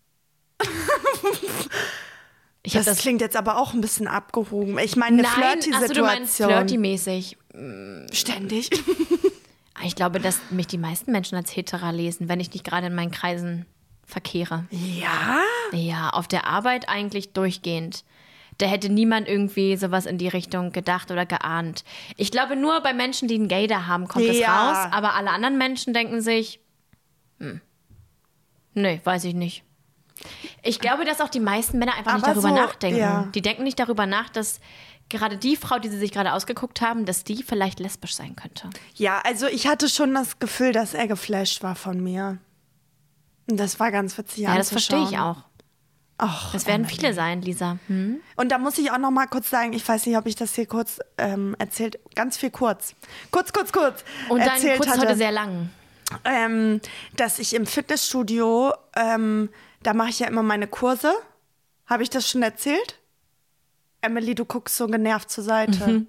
B: Das klingt jetzt aber auch ein bisschen abgehoben. Ich meine, eine Flirty-Situation.
A: Du meinst flirty-mäßig.
B: Ständig?
A: Ich glaube, dass mich die meisten Menschen als Hetera lesen, wenn ich nicht gerade in meinen Kreisen verkehre.
B: Ja?
A: Ja, auf der Arbeit eigentlich durchgehend. Da hätte niemand irgendwie sowas in die Richtung gedacht oder geahnt. Ich glaube, nur bei Menschen, die einen Gay da haben, kommt es raus. Aber alle anderen Menschen denken sich, nee, weiß ich nicht. Ich glaube, dass auch die meisten Männer einfach nicht darüber nachdenken. Ja. Die denken nicht darüber nach, dass gerade die Frau, die sie sich gerade ausgeguckt haben, dass die vielleicht lesbisch sein könnte.
B: Ja, also ich hatte schon das Gefühl, dass er geflasht war von mir. Und das war ganz witzig
A: Ja, das verstehe ich auch.
B: Och,
A: Das werden viele sein, Lisa.
B: Und da muss ich auch noch mal kurz sagen, ich weiß nicht, ob ich das hier kurz erzählt, ganz viel kurz. Kurz.
A: Und dein
B: erzählt
A: Kurz ist
B: hatte,
A: heute sehr lang.
B: dass ich im Fitnessstudio, da mache ich ja immer meine Kurse. Habe ich das schon erzählt? Emily, du guckst so genervt zur Seite.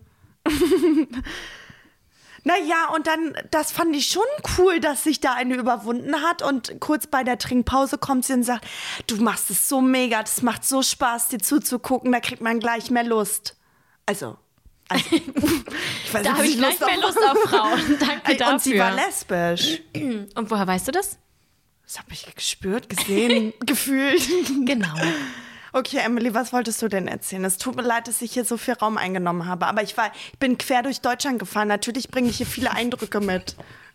B: Naja, und dann, das fand ich schon cool, dass sich da eine überwunden hat. Und kurz bei der Trinkpause kommt sie und sagt, du machst es so mega, das macht so Spaß, dir zuzugucken, da kriegt man gleich mehr Lust. Also ich weiß
A: Da habe ich gleich mehr Lust auf Frauen. Danke dafür.
B: Und sie war lesbisch.
A: Und woher weißt du das?
B: Das habe ich gespürt, gesehen, gefühlt.
A: Genau.
B: Okay, Emily, was wolltest du denn erzählen? Es tut mir leid, dass ich hier so viel Raum eingenommen habe, aber ich bin quer durch Deutschland gefahren. Natürlich bringe ich hier viele Eindrücke mit.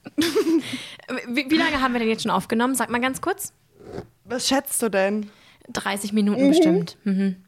A: Wie lange haben wir denn jetzt schon aufgenommen? Sag mal ganz kurz.
B: Was schätzt du denn?
A: 30 Minuten bestimmt.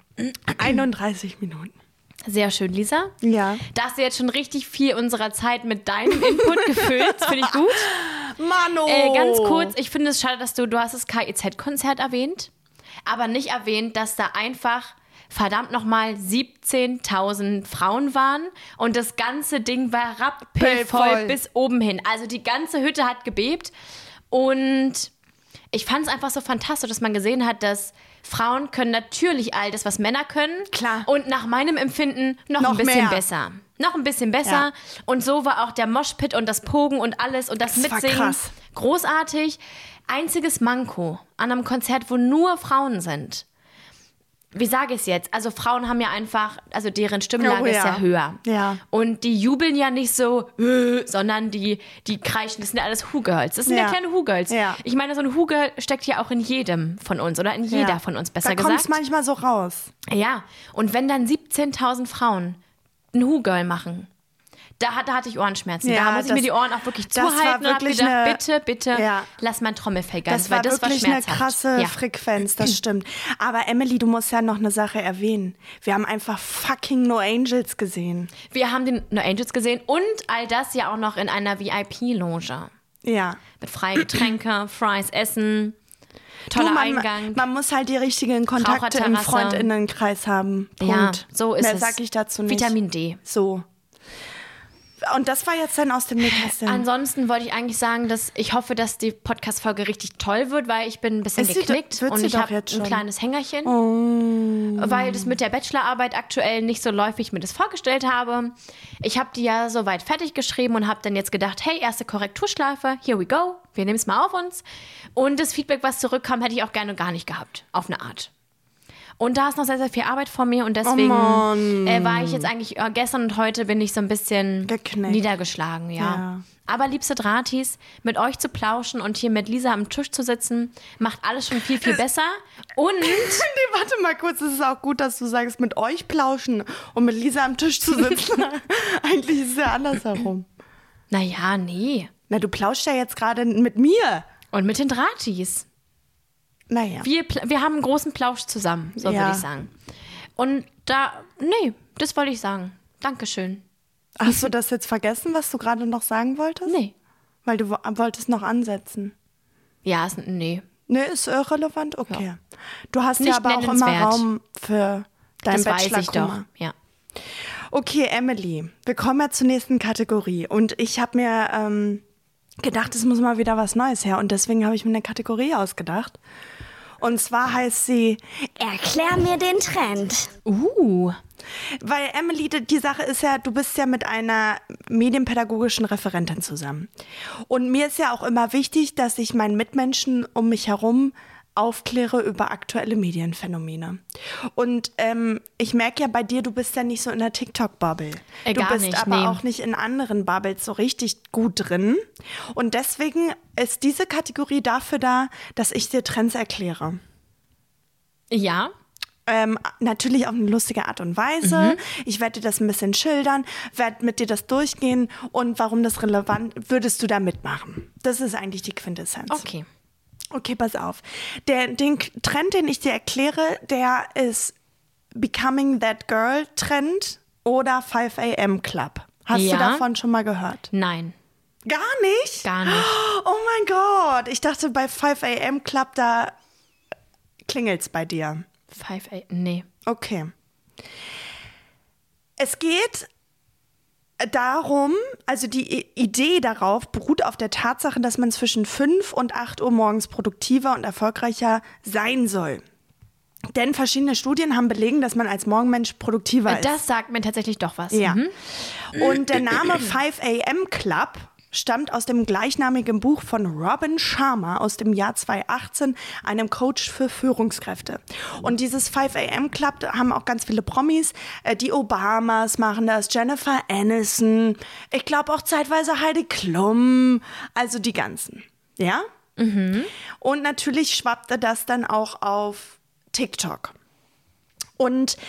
B: 31 Minuten.
A: Sehr schön, Lisa.
B: Ja.
A: Da hast du jetzt schon richtig viel unserer Zeit mit deinem Input gefüllt. Das finde ich gut.
B: Mano!
A: Ganz kurz, ich finde es schade, dass du hast das KIZ-Konzert erwähnt, aber nicht erwähnt, dass da einfach verdammt nochmal 17.000 Frauen waren und das ganze Ding war rappelvoll bis oben hin. Also die ganze Hütte hat gebebt und ich fand es einfach so fantastisch, dass man gesehen hat, dass Frauen können natürlich all das, was Männer können.
B: Klar.
A: Und nach meinem Empfinden noch ein bisschen
B: mehr.
A: besser. Noch ein bisschen besser.
B: Ja.
A: Und so war auch der Moshpit und das Pogen und alles und das
B: war
A: Mitsingen
B: krass.
A: großartig. Einziges Manko an einem Konzert, wo nur Frauen sind. Wie sage ich es jetzt? Also Frauen haben ja einfach, also deren Stimmlage ist ja höher.
B: Ja.
A: Und die jubeln ja nicht so, sondern die kreischen, das sind ja alles Who-Girls. Das sind ja kleine Who-Girls.
B: Ja.
A: Ich meine, so ein Who-Girl steckt ja auch in jedem von uns oder in jeder von uns, besser
B: da kommt es
A: gesagt.
B: manchmal so raus.
A: Ja, und wenn dann 17.000 Frauen ein Who-Girl machen, da hatte ich Ohrenschmerzen.
B: Ja,
A: da muss ich mir die Ohren auch wirklich
B: das war
A: zuhalten und habe
B: wirklich
A: gedacht, bitte,
B: Ja.
A: lass mein Trommelfell ganz,
B: Das war
A: weil das war
B: wirklich eine
A: schmerzhaft.
B: krasse
A: Ja.
B: Frequenz, das stimmt. Aber Emily, du musst ja noch eine Sache erwähnen. Wir haben einfach fucking No Angels gesehen.
A: Wir haben den No Angels gesehen und all das ja auch noch in einer VIP-Loge.
B: Ja.
A: Mit freien Getränke, Fries, Essen, toller Eingang.
B: Man muss halt die richtigen Kontakte im
A: Raucherterrasse.
B: Freundinnenkreis haben. Punkt.
A: Ja, so ist
B: Mehr
A: es.
B: sag ich dazu nicht.
A: Vitamin D.
B: So. Und das war jetzt dann aus dem Nähkästchen.
A: Ansonsten wollte ich eigentlich sagen, dass ich hoffe, dass die Podcast-Folge richtig toll wird, weil ich bin ein bisschen
B: Ist sie
A: geknickt
B: wird
A: und
B: sie
A: ich
B: doch
A: habe
B: jetzt
A: ein
B: schon.
A: kleines Hängerchen, weil das mit der Bachelorarbeit aktuell nicht so läuft, wie ich mir das vorgestellt habe. Ich habe die ja soweit fertig geschrieben und habe dann jetzt gedacht, hey, erste Korrekturschleife, here we go, wir nehmen es mal auf uns. Und das Feedback, was zurückkam, hätte ich auch gerne gar nicht gehabt, auf eine Art. Und da ist noch sehr, sehr viel Arbeit vor mir und deswegen war ich jetzt eigentlich gestern und heute bin ich so ein bisschen
B: Geknickt.
A: niedergeschlagen, ja. Aber liebste Drahtis, mit euch zu plauschen und hier mit Lisa am Tisch zu sitzen, macht alles schon viel, viel besser. Und
B: Nee, warte mal kurz, es ist auch gut, dass du sagst, mit euch plauschen und mit Lisa am Tisch zu sitzen. Eigentlich ist es ja andersherum.
A: naja, nee.
B: Na, du plauschst ja jetzt gerade mit mir.
A: Und mit den Drahtis.
B: Naja.
A: Wir haben einen großen Plausch zusammen, so
B: Ja.
A: würde ich sagen. Und das wollte ich sagen. Dankeschön.
B: Hast du das jetzt vergessen, was du gerade noch sagen wolltest?
A: Nee.
B: Weil du wolltest noch ansetzen.
A: Ja, nee.
B: Ne, ist irrelevant? Okay.
A: Ja.
B: Du hast
A: Nicht
B: ja aber auch immer
A: nennenswert.
B: Raum für dein
A: Das weiß ich doch,
B: Bachelor-Kummer.
A: ja.
B: Okay, Emily, wir kommen ja zur nächsten Kategorie. Und ich habe mir gedacht, es muss mal wieder was Neues her. Und deswegen habe ich mir eine Kategorie ausgedacht. Und zwar heißt sie
C: Erklär mir den Trend.
B: Weil Emily, die Sache ist ja, du bist ja mit einer medienpädagogischen Referentin zusammen. Und mir ist ja auch immer wichtig, dass ich meinen Mitmenschen um mich herum aufkläre über aktuelle Medienphänomene. Und ich merke ja bei dir, du bist ja nicht so in der TikTok-Bubble. Du
A: Gar
B: bist
A: nicht,
B: aber
A: nee.
B: auch nicht in anderen Bubbles so richtig gut drin. Und deswegen ist diese Kategorie dafür da, dass ich dir Trends erkläre.
A: Ja,
B: Natürlich auf eine lustige Art und Weise. Ich werde dir das ein bisschen schildern, werde mit dir das durchgehen und warum das relevant, würdest du da mitmachen? Das ist eigentlich die Quintessenz.
A: okay.
B: Okay, pass auf. Den Trend, den ich dir erkläre, der ist Becoming That Girl Trend oder 5 a.m. Club. Hast du davon schon mal gehört?
A: Nein.
B: Gar nicht?
A: Gar nicht.
B: Oh mein Gott. Ich dachte, bei 5 a.m. Club, da klingelt's bei dir.
A: 5 a.m. Nee.
B: Okay. Es geht darum, also die Idee darauf beruht auf der Tatsache, dass man zwischen 5 und 8 Uhr morgens produktiver und erfolgreicher sein soll. Denn verschiedene Studien haben belegen, dass man als Morgenmensch produktiver ist.
A: Das sagt mir tatsächlich doch was.
B: Ja. Und der Name 5 a.m. Club stammt aus dem gleichnamigen Buch von Robin Sharma aus dem Jahr 2018, einem Coach für Führungskräfte. Und dieses 5 a.m. Club haben auch ganz viele Promis. Die Obamas machen das, Jennifer Aniston, ich glaube auch zeitweise Heidi Klum, also die ganzen. Ja? Mhm. Und natürlich schwappte das dann auch auf TikTok. Und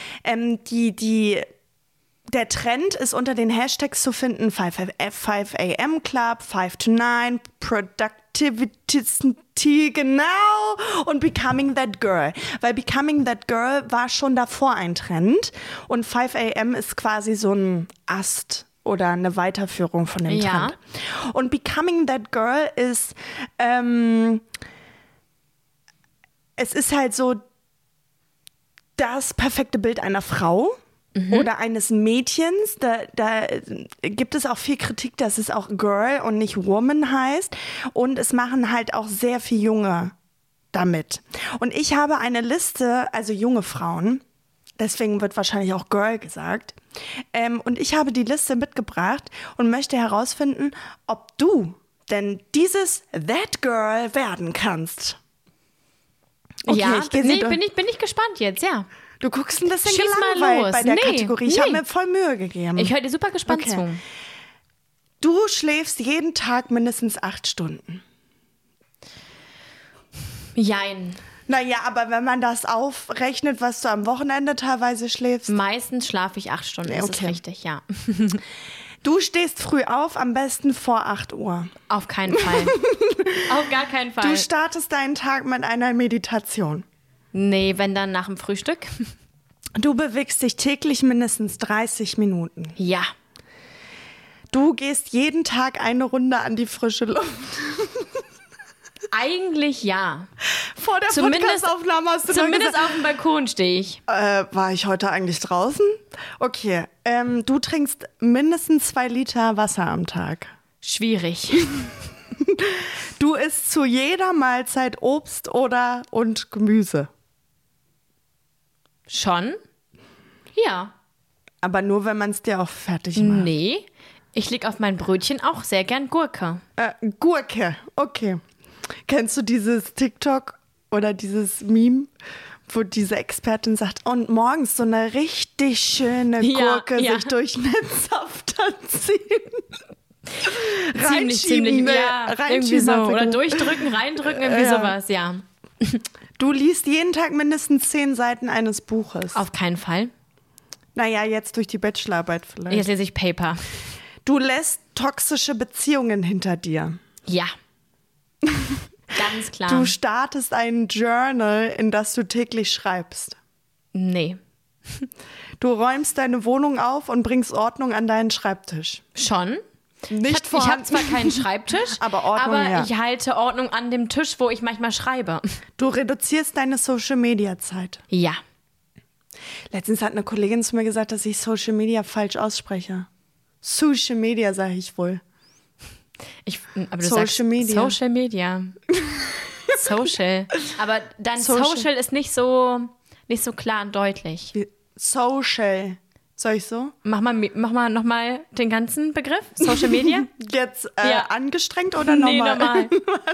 B: der Trend ist unter den Hashtags zu finden: 5 a.m. Club, 5 to 9, Productivity, genau, und Becoming That Girl. Weil Becoming That Girl war schon davor ein Trend und 5 a.m. ist quasi so ein Ast oder eine Weiterführung von dem Trend. Und Becoming That Girl ist, es ist halt so das perfekte Bild einer Frau. Oder eines Mädchens, da gibt es auch viel Kritik, dass es auch Girl und nicht Woman heißt. Und es machen halt auch sehr viel Junge damit. Und ich habe eine Liste, also junge Frauen, deswegen wird wahrscheinlich auch Girl gesagt. Und ich habe die Liste mitgebracht und möchte herausfinden, ob du denn dieses That Girl werden kannst.
A: Okay, ja, bin ich gespannt jetzt, ja.
B: Du guckst ein bisschen
A: Schieß
B: gelangweilt bei der Kategorie. Ich habe mir voll Mühe gegeben.
A: Ich höre dir super gespannt zu.
B: Du schläfst jeden Tag mindestens 8 Stunden.
A: Jein.
B: Naja, aber wenn man das aufrechnet, was du am Wochenende teilweise schläfst.
A: Meistens schlafe ich 8 Stunden, das ist richtig, ja.
B: Du stehst früh auf, am besten vor 8 Uhr.
A: Auf keinen Fall. Auf gar keinen Fall.
B: Du startest deinen Tag mit einer Meditation.
A: Nee, wenn dann nach dem Frühstück.
B: Du bewegst dich täglich mindestens 30 Minuten.
A: Ja.
B: Du gehst jeden Tag eine Runde an die frische Luft.
A: Eigentlich ja.
B: Vor der Podcastaufnahme hast du
A: zumindest auf dem Balkon stehe ich.
B: War ich heute eigentlich draußen? Okay. Du trinkst mindestens 2 Liter Wasser am Tag.
A: Schwierig.
B: Du isst zu jeder Mahlzeit Obst und Gemüse.
A: Schon? Ja.
B: Aber nur, wenn man es dir auch fertig macht.
A: Nee, ich leg auf mein Brötchen auch sehr gern Gurke.
B: Gurke, okay. Kennst du dieses TikTok oder dieses Meme, wo diese Expertin sagt, und morgens so eine richtig schöne Gurke sich durch Netzhafter ziehen?
A: Ziemlich, ja, irgendwie so. Oder durchdrücken, reindrücken, irgendwie sowas, ja.
B: Du liest jeden Tag mindestens 10 Seiten eines Buches.
A: Auf keinen Fall.
B: Naja, jetzt durch die Bachelorarbeit vielleicht.
A: Jetzt lese ich Paper.
B: Du lässt toxische Beziehungen hinter dir.
A: Ja. Ganz klar.
B: Du startest ein Journal, in das du täglich schreibst.
A: Nee.
B: Du räumst deine Wohnung auf und bringst Ordnung an deinen Schreibtisch.
A: Schon.
B: Ich
A: habe zwar keinen Schreibtisch,
B: aber Ordnung,
A: ich halte Ordnung an dem Tisch, wo ich manchmal schreibe.
B: Du reduzierst deine Social-Media-Zeit.
A: Ja.
B: Letztens hat eine Kollegin zu mir gesagt, dass ich Social Media falsch ausspreche. Social Media sage ich wohl.
A: Aber du
B: Social
A: sagst
B: Media.
A: Social Media. Social. Aber dein Social ist nicht so klar und deutlich.
B: Social. Soll ich so?
A: Mach mal nochmal den ganzen Begriff. Social Media?
B: Jetzt angestrengt oder normal?
A: Nee, normal.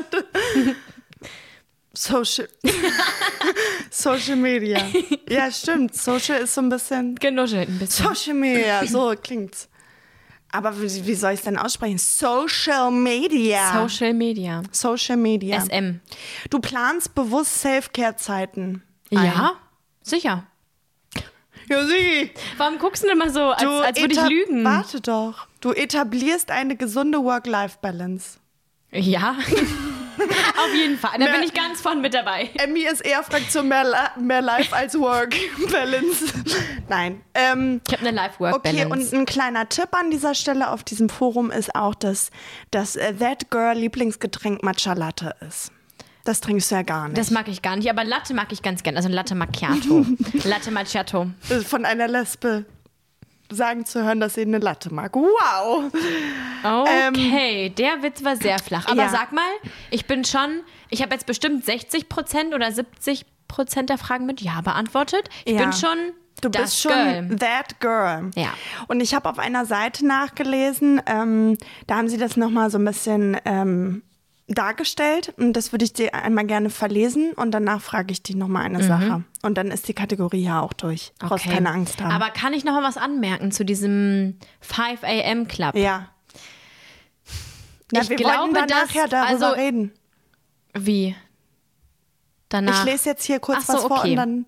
B: Social Media. Ja, stimmt. Social ist so ein bisschen...
A: Genuschelt ein bisschen.
B: Social Media, so klingt's. Aber wie soll ich es denn aussprechen? Social Media.
A: Social Media.
B: Social Media.
A: SM.
B: Du planst bewusst Self-Care-Zeiten.
A: Ja, sicher.
B: Ja, sieh.
A: Warum guckst du denn immer so, als würde ich lügen?
B: Warte doch. Du etablierst eine gesunde Work-Life-Balance.
A: Ja. Auf jeden Fall. Da bin ich ganz von mit dabei.
B: Emmy ist eher Fraktion mehr Life als Work Balance. Nein.
A: Ich habe eine Life-Work-Balance.
B: Okay, und ein kleiner Tipp an dieser Stelle auf diesem Forum ist auch, dass That Girl Lieblingsgetränk Matcha Latte ist. Das trinkst du ja gar nicht.
A: Das mag ich gar nicht, aber Latte mag ich ganz gern. Also Latte Macchiato. Latte Macchiato.
B: Von einer Lesbe sagen zu hören, dass sie eine Latte mag. Wow!
A: Okay, der Witz war sehr flach. Aber
B: ja.
A: sag mal, ich habe jetzt bestimmt 60% oder 70% der Fragen mit Ja beantwortet. Ich bin schon
B: Du
A: das
B: bist schon
A: Girl.
B: that girl.
A: Ja.
B: Und ich habe auf einer Seite nachgelesen, da haben sie das nochmal so ein bisschen dargestellt. Und das würde ich dir einmal gerne verlesen. Und danach frage ich dich nochmal eine Sache. Und dann ist die Kategorie ja auch durch. Du brauchst keine Angst haben.
A: Aber kann ich noch mal was anmerken zu diesem 5 a.m. Club?
B: Ja. Na,
A: Ich
B: wir
A: glaube,
B: wollten dann
A: dass-
B: nachher darüber
A: also-
B: reden.
A: Wie? Danach?
B: Ich lese jetzt hier kurz
A: Ach so,
B: was vor
A: okay.
B: und dann...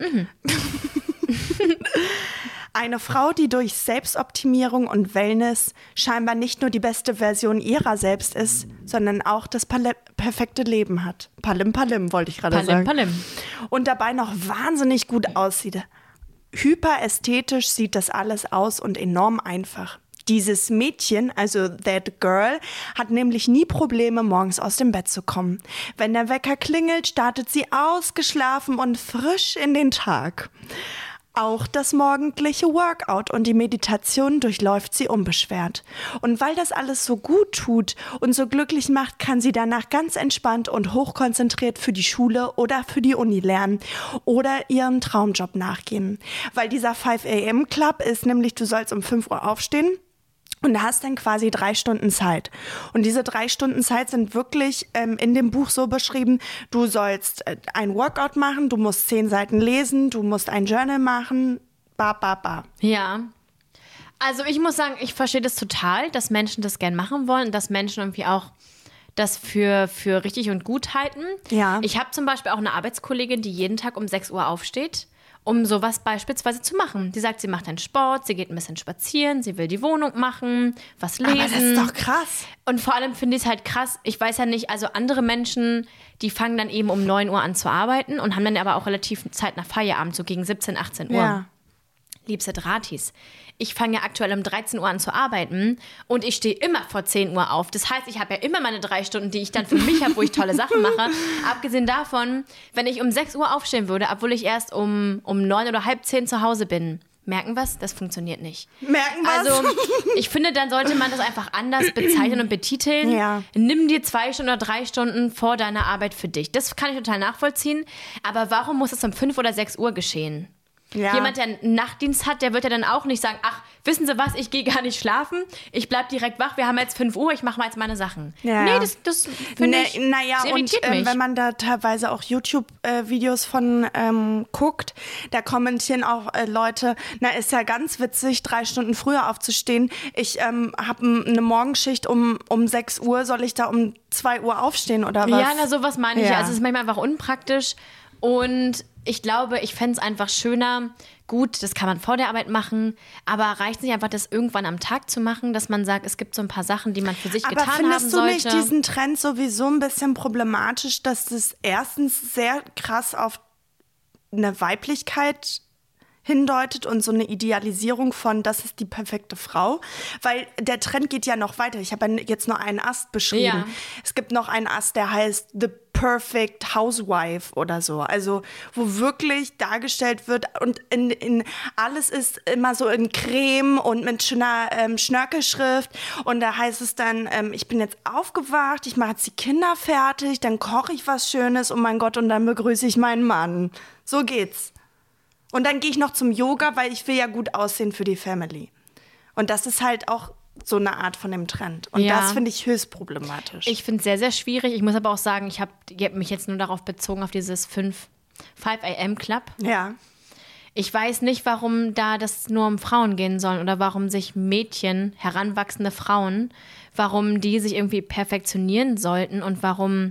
B: Eine Frau, die durch Selbstoptimierung und Wellness scheinbar nicht nur die beste Version ihrer selbst ist, sondern auch das perfekte Leben hat. Palim Palim, wollte ich gerade sagen.
A: Palim.
B: Und dabei noch wahnsinnig gut aussieht. Hyperästhetisch sieht das alles aus und enorm einfach. Dieses Mädchen, also that girl, hat nämlich nie Probleme, morgens aus dem Bett zu kommen. Wenn der Wecker klingelt, startet sie ausgeschlafen und frisch in den Tag. Auch das morgendliche Workout und die Meditation durchläuft sie unbeschwert. Und weil das alles so gut tut und so glücklich macht, kann sie danach ganz entspannt und hochkonzentriert für die Schule oder für die Uni lernen oder ihrem Traumjob nachgehen. Weil dieser 5 a.m. Club ist nämlich, du sollst um 5 Uhr aufstehen. Und du hast dann quasi 3 Stunden Zeit. Und diese 3 Stunden Zeit sind wirklich in dem Buch so beschrieben, du sollst ein Workout machen, du musst 10 Seiten lesen, du musst ein Journal machen,
A: Ja. Also ich muss sagen, ich verstehe das total, dass Menschen das gern machen wollen und dass Menschen irgendwie auch das für richtig und gut halten.
B: Ja.
A: Ich habe zum Beispiel auch eine Arbeitskollegin, die jeden Tag um 6 Uhr aufsteht, um sowas beispielsweise zu machen. Die sagt, sie macht einen Sport, sie geht ein bisschen spazieren, sie will die Wohnung machen, was lesen.
B: Aber das ist doch krass.
A: Und vor allem finde ich es halt krass, ich weiß ja nicht, also andere Menschen, die fangen dann eben um 9 Uhr an zu arbeiten und haben dann aber auch relativ Zeit nach Feierabend, so gegen 17, 18 Uhr.
B: Ja.
A: Liebste Dratis, ich fange ja aktuell um 13 Uhr an zu arbeiten und ich stehe immer vor 10 Uhr auf. Das heißt, ich habe ja immer meine 3 Stunden, die ich dann für mich habe, wo ich tolle Sachen mache. Abgesehen davon, wenn ich um 6 Uhr aufstehen würde, obwohl ich erst um 9 oder halb 10 zu Hause bin, merken was? Das funktioniert nicht.
B: Merken was?
A: Also ich finde, dann sollte man das einfach anders bezeichnen und betiteln.
B: Ja.
A: Nimm dir 2 Stunden oder 3 Stunden vor deiner Arbeit für dich. Das kann ich total nachvollziehen. Aber warum muss es um 5 oder 6 Uhr geschehen?
B: Ja.
A: Jemand, der einen Nachtdienst hat, der wird ja dann auch nicht sagen, ach, wissen Sie was, ich gehe gar nicht schlafen, ich bleib direkt wach, wir haben jetzt 5 Uhr, ich mache mal jetzt meine Sachen.
B: Ja.
A: Nee, das finde ich,
B: naja,
A: das
B: und
A: irritiert mich.
B: wenn man da teilweise auch YouTube-Videos von guckt, da kommentieren auch Leute, na, ist ja ganz witzig, 3 Stunden früher aufzustehen. Ich habe eine Morgenschicht um 6 Uhr, soll ich da um 2 Uhr aufstehen oder was?
A: Ja, na, sowas meine ich.
B: Ja.
A: Also es ist manchmal einfach unpraktisch und ich glaube, ich fände es einfach schöner, gut, das kann man vor der Arbeit machen, aber reicht es nicht einfach, das irgendwann am Tag zu machen, dass man sagt, es gibt so ein paar Sachen, die man für sich getan haben sollte.
B: Aber findest du nicht diesen Trend sowieso ein bisschen problematisch, dass das erstens sehr krass auf eine Weiblichkeit hindeutet und so eine Idealisierung von, das ist die perfekte Frau, weil der Trend geht ja noch weiter. Ich habe ja jetzt nur einen Ast beschrieben.
A: Ja.
B: Es gibt noch einen Ast, der heißt The Perfect Housewife oder so, also wo wirklich dargestellt wird und in alles ist immer so in Creme und mit schöner Schnörkelschrift und da heißt es dann, ich bin jetzt aufgewacht, ich mache jetzt die Kinder fertig, dann koche ich was Schönes, oh mein Gott, und dann begrüße ich meinen Mann. So geht's. Und dann gehe ich noch zum Yoga, weil ich will ja gut aussehen für die Family. Und das ist halt auch so eine Art von dem Trend. Und
A: Ja.
B: das finde ich höchst problematisch.
A: Ich finde es sehr, sehr schwierig. Ich muss aber auch sagen, ich hab mich jetzt nur darauf bezogen, auf dieses 5 a.m. Club.
B: Ja.
A: Ich weiß nicht, warum da das nur um Frauen gehen soll oder warum sich Mädchen, heranwachsende Frauen, warum die sich irgendwie perfektionieren sollten und warum,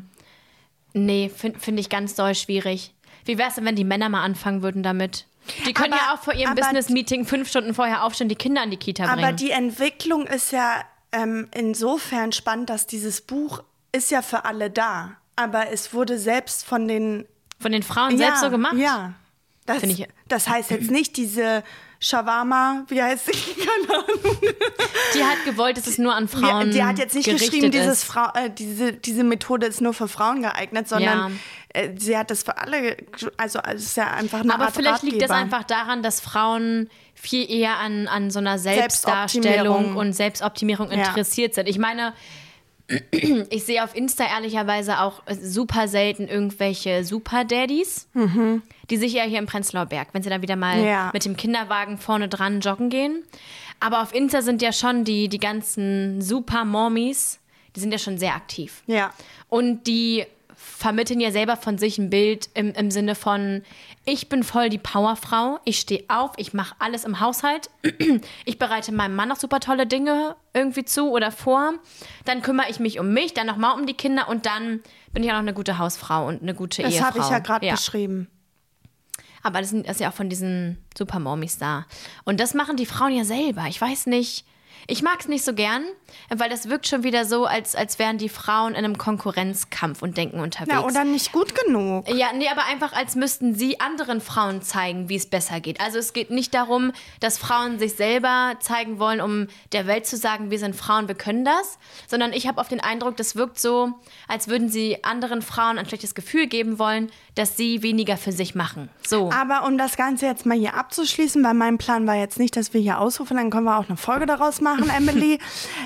A: nee, finde ich ganz doll schwierig. Wie wäre es denn, wenn die Männer mal anfangen würden damit? Die können
B: Aber-
A: ja auch vor ihrem
B: aber-
A: Business-Meeting 5 Stunden vorher aufstehen, die Kinder an die Kita bringen.
B: Aber die Entwicklung ist ja insofern spannend, dass dieses Buch ist ja für alle da. aber es wurde selbst von den
A: Frauen selbst so gemacht?
B: Ja. Das heißt jetzt nicht diese Shawarma, wie heißt sie? Keine Ahnung.
A: Die hat gewollt, dass es nur an Frauen
B: Die hat jetzt nicht geschrieben, diese Methode ist nur für Frauen geeignet, sondern sie hat das für alle, also es ist ja einfach eine
A: Aber
B: Art
A: vielleicht liegt das
B: Ratgeber.
A: einfach daran, dass Frauen viel eher an so einer Selbstdarstellung und Selbstoptimierung interessiert sind. Ich meine, ich sehe auf Insta ehrlicherweise auch super selten irgendwelche Super-Daddies, die sich ja hier im Prenzlauer Berg, wenn sie dann wieder mal mit dem Kinderwagen vorne dran joggen gehen. Aber auf Insta sind ja schon die ganzen Super-Mommies, die sind ja schon sehr aktiv.
B: Ja.
A: Und die vermitteln ja selber von sich ein Bild im Sinne von, ich bin voll die Powerfrau, ich stehe auf, ich mache alles im Haushalt, ich bereite meinem Mann noch super tolle Dinge irgendwie zu oder vor, dann kümmere ich mich um mich, dann nochmal um die Kinder und dann bin ich auch noch eine gute Hausfrau und eine gute Ehefrau.
B: Das habe ich ja gerade beschrieben.
A: Aber das ist ja auch von diesen Super-Mommies da. Und das machen die Frauen ja selber. Ich weiß nicht, ich mag es nicht so gern, weil das wirkt schon wieder so, als wären die Frauen in einem Konkurrenzkampf und denken unterwegs.
B: Ja, oder nicht gut genug.
A: Ja, nee, aber einfach, als müssten sie anderen Frauen zeigen, wie es besser geht. Also es geht nicht darum, dass Frauen sich selber zeigen wollen, um der Welt zu sagen, wir sind Frauen, wir können das. Sondern ich habe oft den Eindruck, das wirkt so, als würden sie anderen Frauen ein schlechtes Gefühl geben wollen, dass sie weniger für sich machen. So.
B: Aber um das Ganze jetzt mal hier abzuschließen, weil mein Plan war jetzt nicht, dass wir hier ausrufen, dann können wir auch eine Folge daraus machen, Emily.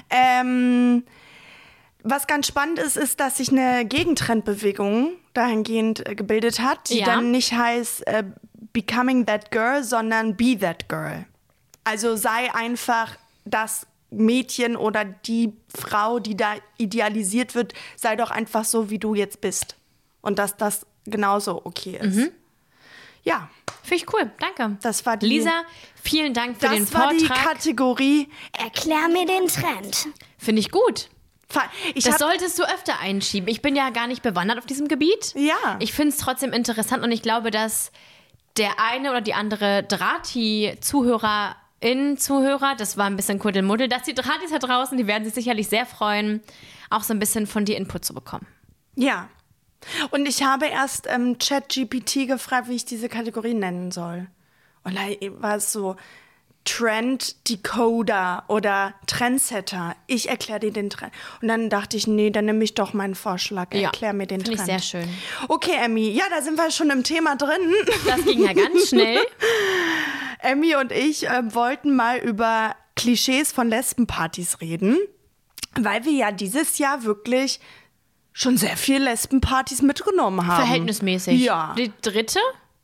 B: Was ganz spannend ist, dass sich eine Gegentrendbewegung dahingehend gebildet hat, die dann nicht heißt Becoming That Girl, sondern Be That Girl. Also sei einfach das Mädchen oder die Frau, die da idealisiert wird, sei doch einfach so, wie du jetzt bist. Und dass das genauso okay ist. Ja.
A: Finde ich cool, danke.
B: Das war
A: Lisa, vielen Dank für den Vortrag.
B: Das war die Kategorie
C: Erklär mir den Trend.
A: Finde ich gut. Das
B: hab-
A: solltest du öfter einschieben. Ich bin ja gar nicht bewandert auf diesem Gebiet.
B: Ja.
A: Ich finde es trotzdem interessant und ich glaube, dass der eine oder die andere Drahti-Zuhörer, das war ein bisschen Kuddelmuddel, dass die Drahtis da draußen, die werden sich sicherlich sehr freuen, auch so ein bisschen von dir Input zu bekommen.
B: Ja. Und ich habe erst ChatGPT gefragt, wie ich diese Kategorie nennen soll. Und da war es so Trend Decoder oder Trendsetter. Ich erkläre dir den Trend. Und dann dachte ich, nee, dann nehme ich doch meinen Vorschlag. Erklär mir den Trend.
A: Finde ich sehr schön.
B: Okay, Emmy. Ja, da sind wir schon im Thema drin.
A: Das ging ja ganz schnell.
B: Emmy und ich wollten mal über Klischees von Lesbenpartys reden, weil wir ja dieses Jahr wirklich schon sehr viele Lesbenpartys mitgenommen haben.
A: Verhältnismäßig.
B: Ja.
A: Die dritte.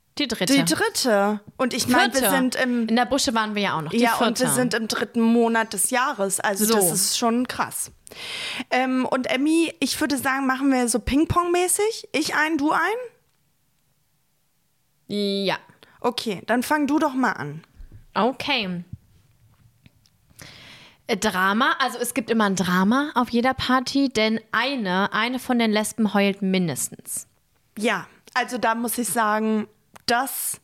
B: Und ich meine, wir sind
A: in der Busche waren wir ja auch noch. Die vierte.
B: Und wir sind im 3. Monat des Jahres. Also das ist schon krass. Und Emmy, ich würde sagen, machen wir so Ping-Pong-mäßig. Ich ein, du ein?
A: Ja.
B: Okay, dann fang du doch mal an.
A: Okay. Drama, also es gibt immer ein Drama auf jeder Party, denn eine von den Lesben heult mindestens.
B: Ja, also da muss ich sagen, das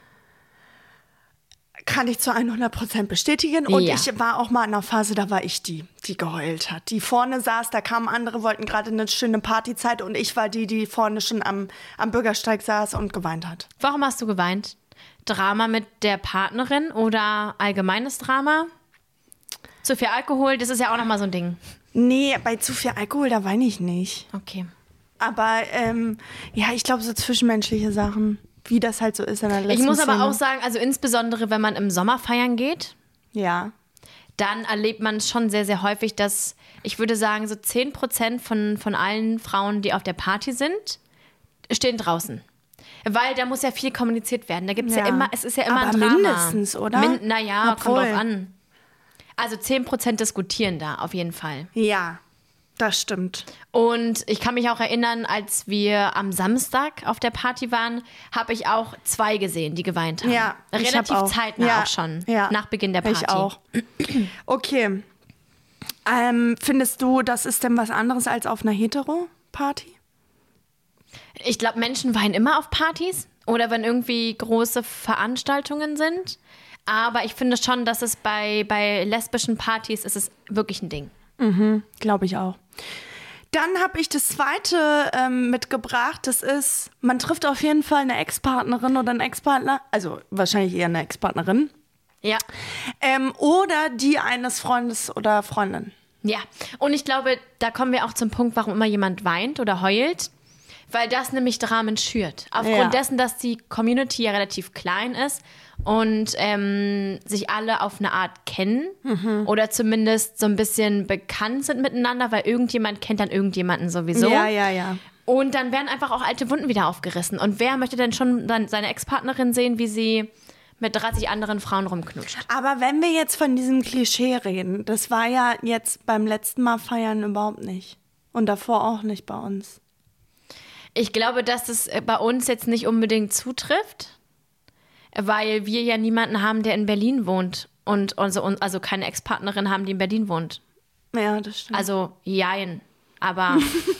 B: kann ich zu 100% bestätigen. Und ich war auch mal in einer Phase, da war ich die geheult hat. Die vorne saß, da kamen andere, wollten gerade eine schöne Partyzeit und ich war die vorne schon am Bürgersteig saß und geweint hat.
A: Warum hast du geweint? Drama mit der Partnerin oder allgemeines Drama? Zu viel Alkohol, das ist ja auch nochmal so ein Ding.
B: Nee, bei zu viel Alkohol, da weine ich nicht.
A: Okay.
B: Aber ja, ich glaube so zwischenmenschliche Sachen, wie das halt so ist in der letzten
A: Ich muss aber auch sagen, also insbesondere wenn man im Sommer feiern geht,
B: ja,
A: dann erlebt man es schon sehr, sehr häufig, dass, ich würde sagen, so 10% von allen Frauen, die auf der Party sind, stehen draußen. Weil da muss ja viel kommuniziert werden. Da gibt es ja immer, es ist ja immer
B: aber
A: ein Drama.
B: Mindestens, oder?
A: Naja, kommt drauf an. Also 10% diskutieren da auf jeden Fall.
B: Ja, das stimmt.
A: Und ich kann mich auch erinnern, als wir am Samstag auf der Party waren, habe ich auch 2 gesehen, die geweint haben.
B: Ja,
A: relativ zeitnah auch schon, nach Beginn der Party.
B: Ich auch. Okay. Findest du, das ist denn was anderes als auf einer Hetero-Party?
A: Ich glaube, Menschen weinen immer auf Partys oder wenn irgendwie große Veranstaltungen sind. Aber ich finde schon, dass es bei lesbischen Partys ist es wirklich ein Ding.
B: Glaube ich auch. Dann habe ich das zweite mitgebracht. Das ist, man trifft auf jeden Fall eine Ex-Partnerin oder einen Ex-Partner. Also wahrscheinlich eher eine Ex-Partnerin.
A: Ja.
B: Oder die eines Freundes oder Freundin.
A: Ja, und ich glaube, da kommen wir auch zum Punkt, warum immer jemand weint oder heult, weil das nämlich Dramen schürt. Aufgrund dessen, dass die Community ja relativ klein ist und sich alle auf eine Art kennen oder zumindest so ein bisschen bekannt sind miteinander, weil irgendjemand kennt dann irgendjemanden sowieso.
B: Ja.
A: Und dann werden einfach auch alte Wunden wieder aufgerissen. Und wer möchte denn schon dann seine Ex-Partnerin sehen, wie sie mit 30 anderen Frauen rumknutscht?
B: Aber wenn wir jetzt von diesem Klischee reden, das war ja jetzt beim letzten Mal feiern überhaupt nicht. Und davor auch nicht bei uns.
A: Ich glaube, dass es bei uns jetzt nicht unbedingt zutrifft, weil wir ja niemanden haben, der in Berlin wohnt. Und also keine Ex-Partnerin haben, die in Berlin wohnt.
B: Ja, das stimmt.
A: Also, jein. Aber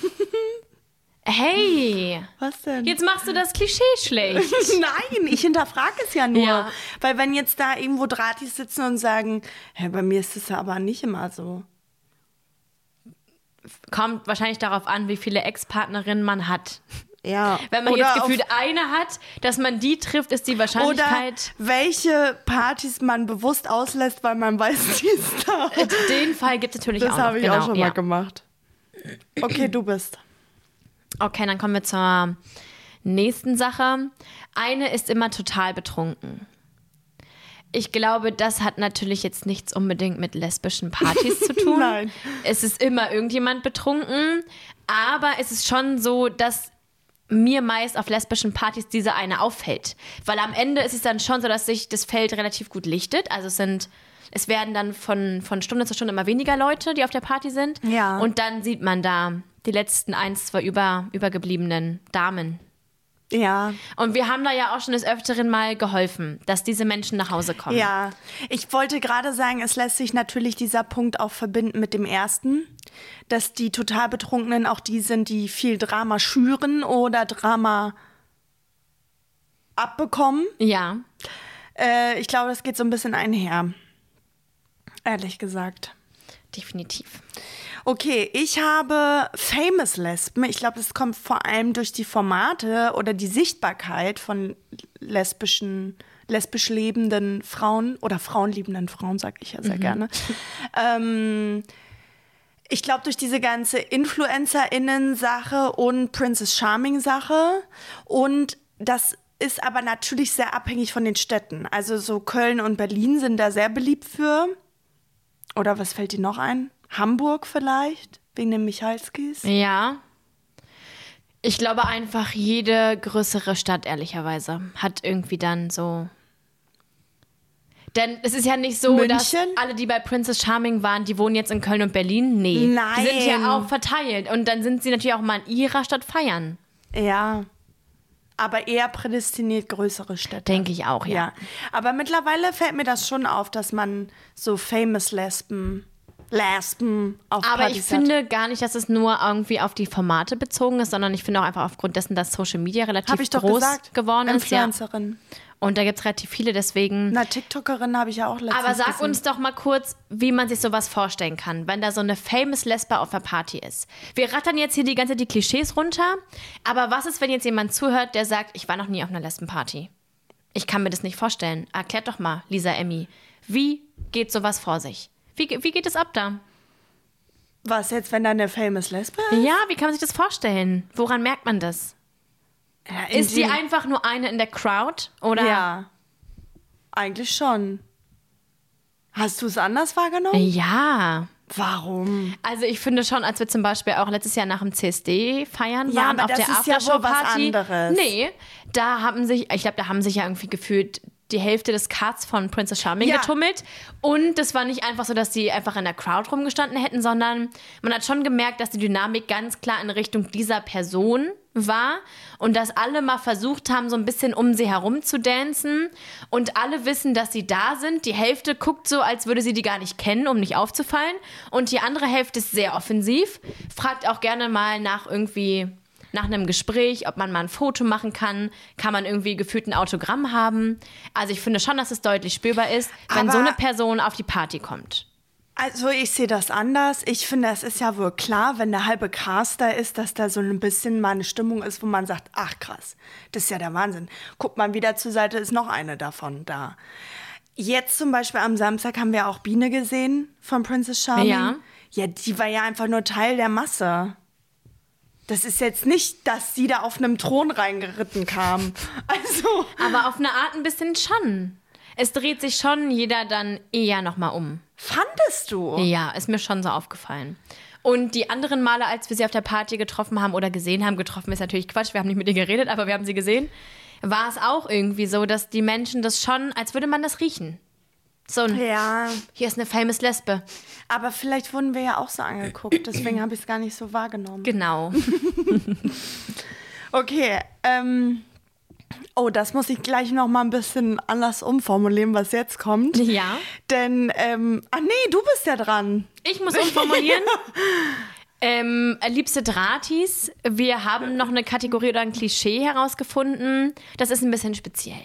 A: hey!
B: Was denn?
A: Jetzt machst du das Klischee schlecht.
B: Nein, ich hinterfrage es ja nur.
A: Ja.
B: Weil wenn jetzt da irgendwo Drahtis sitzen und sagen, hey, bei mir ist es ja aber nicht immer so.
A: Kommt wahrscheinlich darauf an, wie viele Ex-Partnerinnen man hat.
B: Ja.
A: Wenn man
B: oder
A: jetzt gefühlt eine hat, dass man die trifft, ist die Wahrscheinlichkeit...
B: Oder welche Partys man bewusst auslässt, weil man weiß, die ist da.
A: Den Fall gibt es natürlich auch
B: Das
A: noch.
B: habe ich auch schon mal gemacht. Okay, du bist.
A: Okay, dann kommen wir zur nächsten Sache. Eine ist immer total betrunken. Ich glaube, das hat natürlich jetzt nichts unbedingt mit lesbischen Partys zu tun.
B: Nein.
A: Es ist immer irgendjemand betrunken, aber es ist schon so, dass mir meist auf lesbischen Partys diese eine auffällt. Weil am Ende ist es dann schon so, dass sich das Feld relativ gut lichtet. Also es werden dann von Stunde zu Stunde immer weniger Leute, die auf der Party sind.
B: Ja.
A: Und dann sieht man da die letzten 1, 2 übergebliebenen Damen.
B: Ja.
A: Und wir haben da ja auch schon des Öfteren mal geholfen, dass diese Menschen nach Hause kommen.
B: Ja, ich wollte gerade sagen, es lässt sich natürlich dieser Punkt auch verbinden mit dem ersten, dass die total Betrunkenen auch die sind, die viel Drama schüren oder Drama abbekommen.
A: Ja.
B: Ich glaube, das geht so ein bisschen einher, ehrlich gesagt.
A: Definitiv.
B: Okay, ich habe Famous Lesben. Ich glaube, das kommt vor allem durch die Formate oder die Sichtbarkeit von lesbisch lebenden Frauen oder frauenliebenden Frauen, sage ich ja sehr gerne. Ich glaube, durch diese ganze InfluencerInnen-Sache und Princess Charming-Sache. Und das ist aber natürlich sehr abhängig von den Städten. Also so Köln und Berlin sind da sehr beliebt für. Oder was fällt dir noch ein? Hamburg vielleicht, wegen den Michalskis?
A: Ja. Ich glaube einfach, jede größere Stadt, ehrlicherweise, hat irgendwie dann so... Denn es ist ja nicht so,
B: München?
A: dass alle, die bei Princess Charming waren, die wohnen jetzt in Köln und Berlin. Nee.
B: Nein.
A: Die sind ja auch verteilt. Und dann sind sie natürlich auch mal in ihrer Stadt feiern.
B: Ja, aber eher prädestiniert größere Städte.
A: Denke ich auch, ja.
B: Aber mittlerweile fällt mir das schon auf, dass man so famous Lesben auf
A: Aber
B: Partys
A: ich finde gar nicht, dass es nur irgendwie auf die Formate bezogen ist, sondern ich finde auch einfach aufgrund dessen, dass Social Media relativ groß geworden ist. Ja.
B: Influencerin.
A: Und da gibt es relativ viele, deswegen...
B: Na, TikTokerin habe ich ja auch letztens
A: Aber sag
B: gesehen.
A: uns doch mal kurz, wie man sich sowas vorstellen kann, wenn da so eine famous Lesbe auf der Party ist. Wir rattern jetzt hier die ganze Zeit die Klischees runter, aber was ist, wenn jetzt jemand zuhört, der sagt, ich war noch nie auf einer Lesbenparty? Ich kann mir das nicht vorstellen. Erklärt doch mal, Lisa Emmy, wie geht sowas vor sich? Wie geht es ab da?
B: Was jetzt, wenn da eine famous Lesbe ist?
A: Ja, wie kann man sich das vorstellen? Woran merkt man das?
B: Ja,
A: Ist die einfach nur eine in der Crowd? Oder?
B: Ja, eigentlich schon. Hast du es anders wahrgenommen?
A: Ja.
B: Warum?
A: Also ich finde schon, als wir zum Beispiel auch letztes Jahr nach dem CSD feiern
B: Ja,
A: waren,
B: aber
A: auf
B: das
A: der
B: ist ja wohl was
A: Aftershow-Party.
B: anderes.
A: Nee, ich glaube, da haben sich ja irgendwie gefühlt die Hälfte des Casts von Princess Charming
B: Ja.
A: getummelt. Und das war nicht einfach so, dass die einfach in der Crowd rumgestanden hätten, sondern man hat schon gemerkt, dass die Dynamik ganz klar in Richtung dieser Person war und dass alle mal versucht haben, so ein bisschen um sie herum zu dancen und alle wissen, dass sie da sind. Die Hälfte guckt so, als würde sie die gar nicht kennen, um nicht aufzufallen, und die andere Hälfte ist sehr offensiv, fragt auch gerne mal nach einem Gespräch, ob man mal ein Foto machen kann man irgendwie gefühlt ein Autogramm haben. Also ich finde schon, dass es deutlich spürbar ist, wenn
B: Aber
A: so eine Person auf die Party kommt.
B: Also ich sehe das anders. Ich finde, es ist ja wohl klar, wenn der halbe Cast da ist, dass da so ein bisschen mal eine Stimmung ist, wo man sagt, ach krass, das ist ja der Wahnsinn. Guckt mal wieder zur Seite, ist noch eine davon da. Jetzt zum Beispiel am Samstag haben wir auch Biene gesehen von Princess Charming.
A: Ja.
B: Ja, die war ja einfach nur Teil der Masse. Das ist jetzt nicht, dass sie da auf einem Thron reingeritten kam. Also.
A: Aber auf eine Art ein bisschen schon. Es dreht sich schon jeder dann eher nochmal um.
B: Fandest du?
A: Ja, ist mir schon so aufgefallen. Und die anderen Male, als wir sie auf der Party getroffen haben oder gesehen haben, getroffen ist natürlich Quatsch, wir haben nicht mit ihr geredet, aber wir haben sie gesehen, war es auch irgendwie so, dass die Menschen das schon, als würde man das riechen. So ein,
B: Ja,
A: hier ist eine famous Lesbe.
B: aber vielleicht wurden wir ja auch so angeguckt, deswegen habe ich es gar nicht so wahrgenommen.
A: Genau.
B: Okay, oh, das muss ich gleich noch mal ein bisschen anders umformulieren, was jetzt kommt.
A: Ja.
B: Denn, ach nee, du bist ja dran.
A: Ich muss umformulieren. Liebste Drahtis, wir haben noch eine Kategorie oder ein Klischee herausgefunden. Das ist ein bisschen speziell.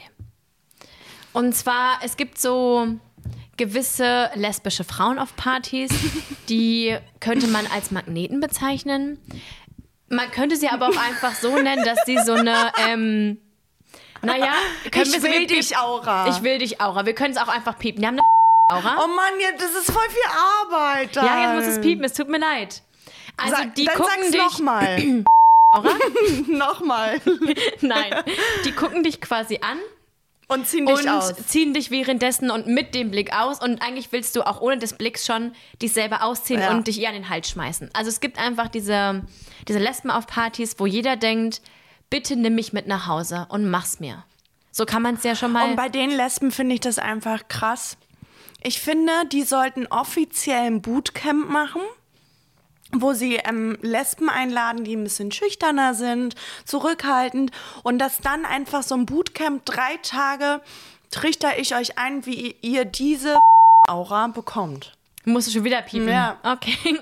A: Und zwar, es gibt so gewisse lesbische Frauen auf Partys, die könnte man als Magneten bezeichnen. Man könnte sie aber auch einfach so nennen, dass sie so eine, naja,
B: Ich will dich, Aura.
A: Ich will dich, Aura. Wir können es auch einfach piepen. Die haben eine Aura.
B: Oh Mann, ja, das ist voll viel Arbeit. Dann.
A: Ja, jetzt muss es piepen, es tut mir leid. Also die
B: dann
A: gucken
B: sag's
A: dich...
B: nochmal.
A: Aura?
B: Nochmal.
A: Nein, die gucken dich quasi an
B: Und ziehen dich
A: und
B: aus.
A: ziehen dich währenddessen und mit dem Blick aus. Und eigentlich willst du auch ohne des Blicks schon dich selber ausziehen und dich eher an den Hals schmeißen. Also es gibt einfach diese Lesben auf Partys, wo jeder denkt, bitte nimm mich mit nach Hause und mach's mir. So kann man es ja schon mal...
B: Und bei den Lesben finde ich das einfach krass. Ich finde, die sollten offiziell ein Bootcamp machen, wo sie Lesben einladen, die ein bisschen schüchterner sind, zurückhaltend. Und dass dann einfach so ein Bootcamp 3 Tage trichter ich euch ein, wie ihr diese Aura bekommt.
A: Musst du schon wieder piepen?
B: Ja.
A: Okay.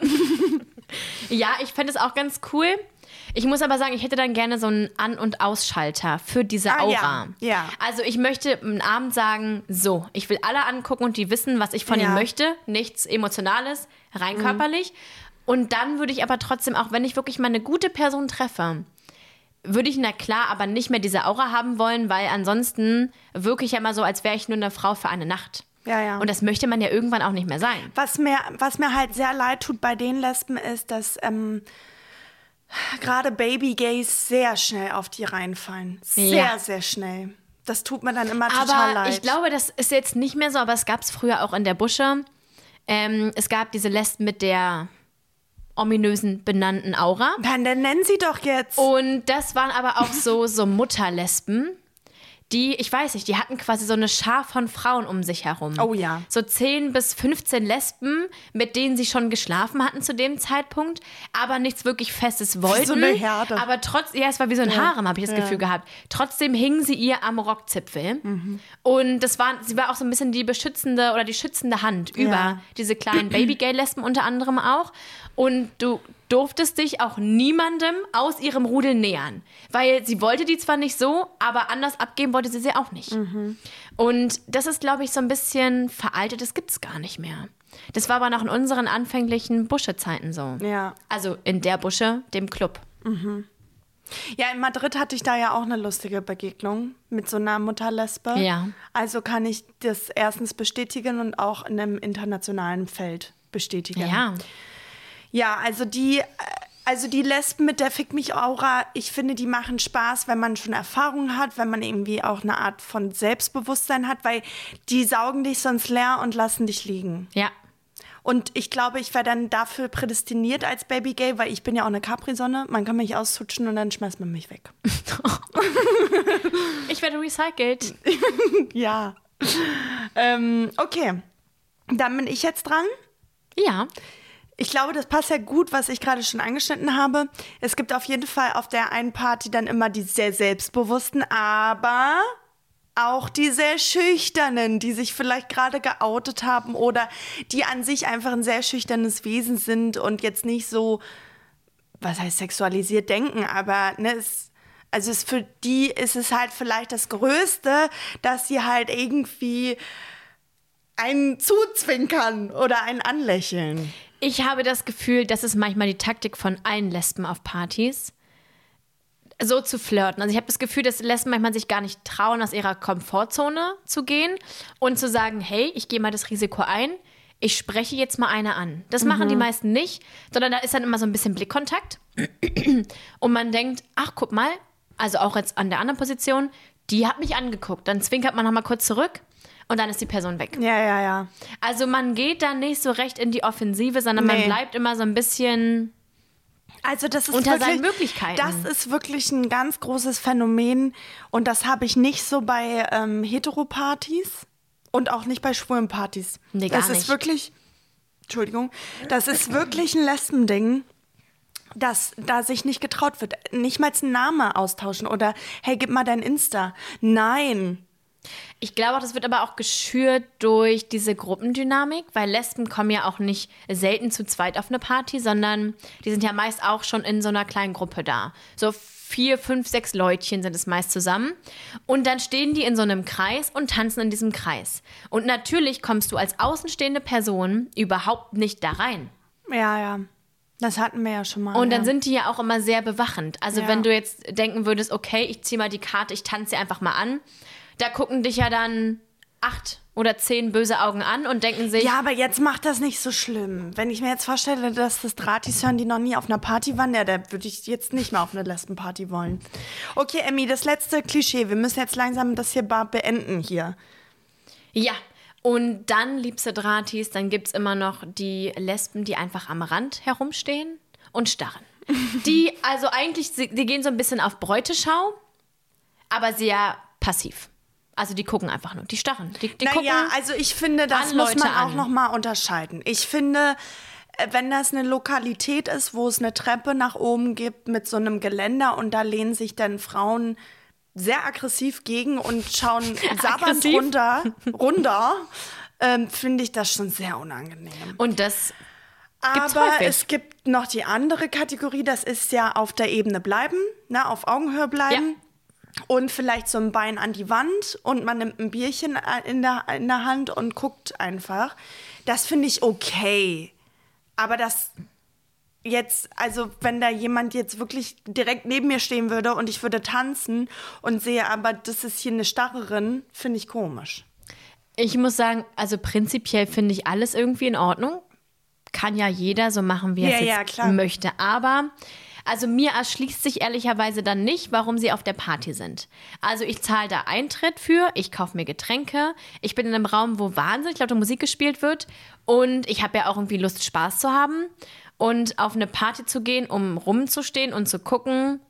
A: Ja, ich fände es auch ganz cool. Ich muss aber sagen, ich hätte dann gerne so einen An- und Ausschalter für diese Aura.
B: Ja.
A: Also ich möchte am Abend sagen, so, ich will alle angucken und die wissen, was ich von ihnen möchte. Nichts Emotionales, rein körperlich. Und dann würde ich aber trotzdem, auch wenn ich wirklich mal eine gute Person treffe, würde ich, na klar, aber nicht mehr diese Aura haben wollen, weil ansonsten wirke ich ja immer so, als wäre ich nur eine Frau für eine Nacht.
B: Ja, ja.
A: Und das möchte man ja irgendwann auch nicht mehr sein.
B: Was mir halt sehr leid tut bei den Lesben ist, dass gerade Baby-Gays sehr schnell auf die reinfallen. Sehr, sehr schnell. Das tut mir dann immer total leid.
A: Aber ich glaube, das ist jetzt nicht mehr so, aber es gab es früher auch in der Busche. Es gab diese Lesben mit der ominösen benannten Aura.
B: Dann nennen sie doch jetzt.
A: Und das waren aber auch so Mutterlesben, die, ich weiß nicht, die hatten quasi so eine Schar von Frauen um sich herum.
B: Oh ja.
A: So 10 bis 15 Lesben, mit denen sie schon geschlafen hatten zu dem Zeitpunkt, aber nichts wirklich Festes wollten.
B: so eine Herde.
A: Aber ja, es war wie so ein Harem, habe ich das Gefühl gehabt. Trotzdem hingen sie ihr am Rockzipfel. Und sie war auch so ein bisschen die beschützende oder die schützende Hand über diese kleinen Baby-Gay-Lesben unter anderem auch. Und du durftest dich auch niemandem aus ihrem Rudel nähern. Weil sie wollte die zwar nicht so, aber anders abgeben wollte sie auch nicht. Und das ist, glaube ich, so ein bisschen veraltet. Das gibt es gar nicht mehr. Das war aber noch in unseren anfänglichen Busche-Zeiten so.
B: Ja.
A: Also in der Busche, dem Club.
B: Ja, in Madrid hatte ich da ja auch eine lustige Begegnung mit so einer Mutterlesbe.
A: Ja.
B: Also kann ich das erstens bestätigen und auch in einem internationalen Feld bestätigen.
A: Ja.
B: Ja, also die Lesben mit der Fick mich Aura, ich finde, die machen Spaß, wenn man schon Erfahrung hat, wenn man irgendwie auch eine Art von Selbstbewusstsein hat, weil die saugen dich sonst leer und lassen dich liegen.
A: Ja.
B: Und ich glaube, ich wäre dann dafür prädestiniert als Baby Gay, weil ich bin ja auch eine Capri-Sonne. Man kann mich auszutschen und dann schmeißt man mich weg.
A: Ich werde recycelt.
B: Ja. Okay. Dann bin ich jetzt dran.
A: Ja.
B: Ich glaube, das passt ja gut, was ich gerade schon angeschnitten habe. Es gibt auf jeden Fall auf der einen Party dann immer die sehr Selbstbewussten, aber auch die sehr Schüchternen, die sich vielleicht gerade geoutet haben oder die an sich einfach ein sehr schüchternes Wesen sind und jetzt nicht so, was heißt sexualisiert denken, aber für die ist es halt vielleicht das Größte, dass sie halt irgendwie einen zuzwinkern oder einen anlächeln.
A: Ich habe das Gefühl, das ist manchmal die Taktik von allen Lesben auf Partys, so zu flirten. Also ich habe das Gefühl, dass Lesben manchmal sich gar nicht trauen, aus ihrer Komfortzone zu gehen und zu sagen, hey, ich gehe mal das Risiko ein, ich spreche jetzt mal eine an. Das machen die meisten nicht, sondern da ist dann immer so ein bisschen Blickkontakt und man denkt, ach, guck mal, also auch jetzt an der anderen Position, die hat mich angeguckt. Dann zwinkert man nochmal kurz zurück und dann ist die Person weg.
B: Ja.
A: Also man geht dann nicht so recht in die Offensive, sondern man bleibt immer so ein bisschen
B: Also das ist
A: unter
B: wirklich,
A: seinen Möglichkeiten.
B: Das ist wirklich ein ganz großes Phänomen und das habe ich nicht so bei Heteropartys und auch nicht bei schwulen Partys.
A: Nee, gar
B: das
A: nicht.
B: ist wirklich, Entschuldigung, das ist wirklich ein Lesbending, dass da sich nicht getraut wird. Nicht mal einen Namen austauschen oder hey, gib mal dein Insta. Nein.
A: Ich glaube auch, das wird aber auch geschürt durch diese Gruppendynamik, weil Lesben kommen ja auch nicht selten zu zweit auf eine Party, sondern die sind ja meist auch schon in so einer kleinen Gruppe da. So 4, 5, 6 Leutchen sind es meist zusammen. Und dann stehen die in so einem Kreis und tanzen in diesem Kreis. Und natürlich kommst du als außenstehende Person überhaupt nicht da rein.
B: Ja. Das hatten wir ja schon mal.
A: Und dann sind die ja auch immer sehr bewachend. Also
B: Ja.
A: wenn du jetzt denken würdest, okay, ich ziehe mal die Karte, ich tanze sie einfach mal an, da gucken dich ja dann 8 oder 10 böse Augen an und denken sich,
B: Ja, aber jetzt macht das nicht so schlimm. Wenn ich mir jetzt vorstelle, dass das Dratis hören, die noch nie auf einer Party waren, ja, da würde ich jetzt nicht mehr auf eine Lesbenparty wollen. Okay, Emmy, das letzte Klischee. Wir müssen jetzt langsam das hier beenden hier.
A: ja. Und dann, liebste Dratis, dann gibt es immer noch die Lesben, die einfach am Rand herumstehen und starren. Die, also eigentlich, die gehen so ein bisschen auf Bräuteschau, aber sehr passiv. Also die gucken einfach nur, die starren. Die gucken
B: Naja, also ich finde, das
A: an
B: muss
A: Leute
B: man auch
A: an.
B: noch mal unterscheiden. Ich finde, wenn das eine Lokalität ist, wo es eine Treppe nach oben gibt mit so einem Geländer und da lehnen sich dann Frauen sehr aggressiv gegen und schauen sabbernd
A: Aggressiv?
B: runter, finde ich das schon sehr unangenehm.
A: Und das gibt's
B: Aber
A: häufig.
B: es gibt noch die andere Kategorie, das ist ja auf der Ebene bleiben, ne, auf Augenhöhe bleiben. Und vielleicht so ein Bein an die Wand und man nimmt ein Bierchen in der Hand und guckt einfach. Das finde ich okay. Aber das jetzt, also wenn da jemand jetzt wirklich direkt neben mir stehen würde und ich würde tanzen und sehe, aber das ist hier eine Starrerin, finde ich komisch.
A: Ich muss sagen, also prinzipiell finde ich alles irgendwie in Ordnung. Kann ja jeder so machen, wie er es
B: Ja,
A: jetzt
B: klar.
A: möchte. Aber also mir erschließt sich ehrlicherweise dann nicht, warum sie auf der Party sind. Also ich zahle da Eintritt für, ich kaufe mir Getränke, ich bin in einem Raum, wo wahnsinnig laute Musik gespielt wird und ich habe ja auch irgendwie Lust, Spaß zu haben. Und auf eine Party zu gehen, um rumzustehen und zu gucken,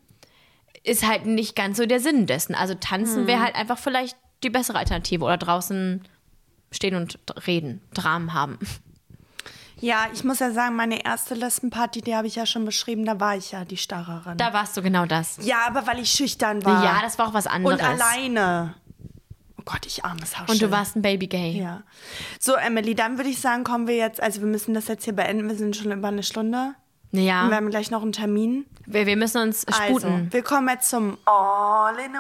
A: ist halt nicht ganz so der Sinn dessen. Also tanzen wäre halt einfach vielleicht die bessere Alternative oder draußen stehen und reden, Dramen haben.
B: Ja, ich muss ja sagen, meine erste Lesbenparty, die habe ich ja schon beschrieben, da war ich ja die Starrerin.
A: Da warst du genau das.
B: Ja, aber weil ich schüchtern war.
A: Ja, das war auch was anderes.
B: Und alleine. Oh Gott, ich armes Haschel.
A: Und du warst ein Baby-Gay.
B: Ja. So, Emily, dann würde ich sagen, kommen wir jetzt, also wir müssen das jetzt hier beenden, wir sind schon über eine Stunde.
A: Ja,
B: Und wir haben gleich noch einen Termin.
A: wir müssen uns sputen.
B: Also, wir kommen jetzt zum All in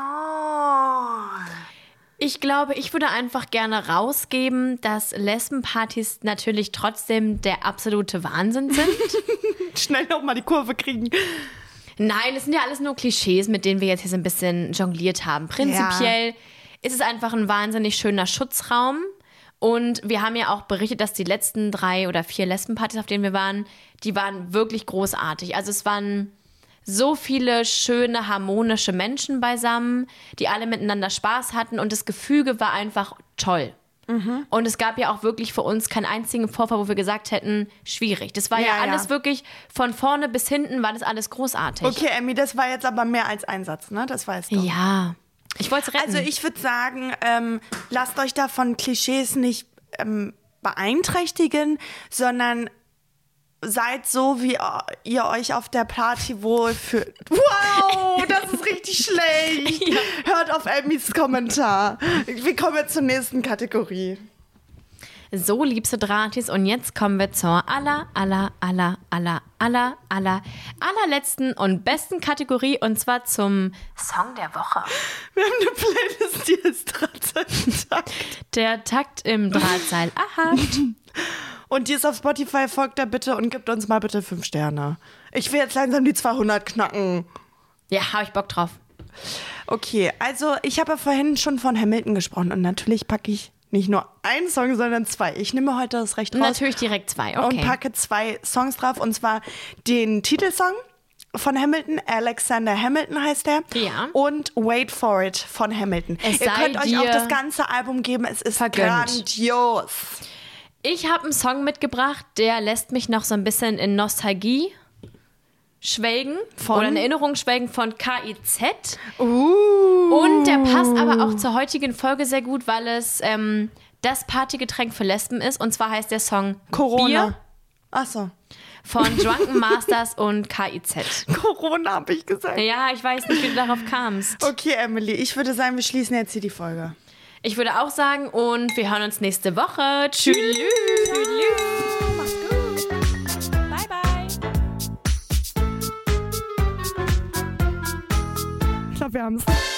B: All.
A: Ich glaube, ich würde einfach gerne rausgeben, dass Lesbenpartys natürlich trotzdem der absolute Wahnsinn sind.
B: Schnell noch mal die Kurve kriegen.
A: Nein, es sind ja alles nur Klischees, mit denen wir jetzt hier so ein bisschen jongliert haben. Prinzipiell ist es einfach ein wahnsinnig schöner Schutzraum. Und wir haben ja auch berichtet, dass die letzten 3 oder 4 Lesbenpartys, auf denen wir waren, die waren wirklich großartig. Also es waren so viele schöne, harmonische Menschen beisammen, die alle miteinander Spaß hatten und das Gefüge war einfach toll. Und es gab ja auch wirklich für uns keinen einzigen Vorfall, wo wir gesagt hätten, schwierig. Das war ja alles wirklich, von vorne bis hinten war das alles großartig.
B: Okay, Emmy, das war jetzt aber mehr als ein Satz, ne? Das weißt du.
A: Ja, ich wollte es retten.
B: Also ich würde sagen, lasst euch da von Klischees nicht beeinträchtigen, sondern seid so, wie ihr euch auf der Party wohlfühlt. Wow, das ist richtig schlecht.
A: Ja.
B: Hört auf Emmys Kommentar. Wir kommen jetzt zur nächsten Kategorie.
A: So, liebste Drahtis, und jetzt kommen wir zur allerletzten und besten Kategorie, und zwar zum Song der Woche.
B: Wir haben eine Playlist, die ist Drahtseiltakt.
A: Der Takt im Drahtseil. Aha.
B: Und die ist auf Spotify, folgt da bitte und gibt uns mal bitte 5 Sterne. Ich will jetzt langsam die 200 knacken.
A: Ja, habe ich Bock drauf.
B: Okay, also ich habe ja vorhin schon von Hamilton gesprochen und natürlich packe ich nicht nur einen Song, sondern 2. Ich nehme heute das Recht raus.
A: Natürlich direkt 2, okay.
B: Und packe 2 Songs drauf, und zwar den Titelsong von Hamilton, Alexander Hamilton heißt der.
A: Ja.
B: Und Wait For It von Hamilton.
A: Es
B: Ihr
A: sei
B: könnt euch
A: dir
B: auch das ganze Album geben, es ist
A: vergönnt.
B: grandios.
A: Ich habe einen Song mitgebracht, der lässt mich noch so ein bisschen in Nostalgie schwelgen oder in Erinnerung schwelgen von KIZ. Und der passt aber auch zur heutigen Folge sehr gut, weil es das Partygetränk für Lesben ist. Und zwar heißt der Song
B: Corona.
A: Bier
B: Achso.
A: von Drunken Masters und KIZ.
B: Corona, habe ich gesagt.
A: Ja, ich weiß nicht, wie du darauf kamst.
B: Okay, Emily, ich würde sagen, wir schließen jetzt hier die Folge.
A: Ich würde auch sagen, und wir hören uns nächste Woche. Tschüss.
B: Mach's gut.
A: Bye, bye.
B: Ich glaube, wir haben es.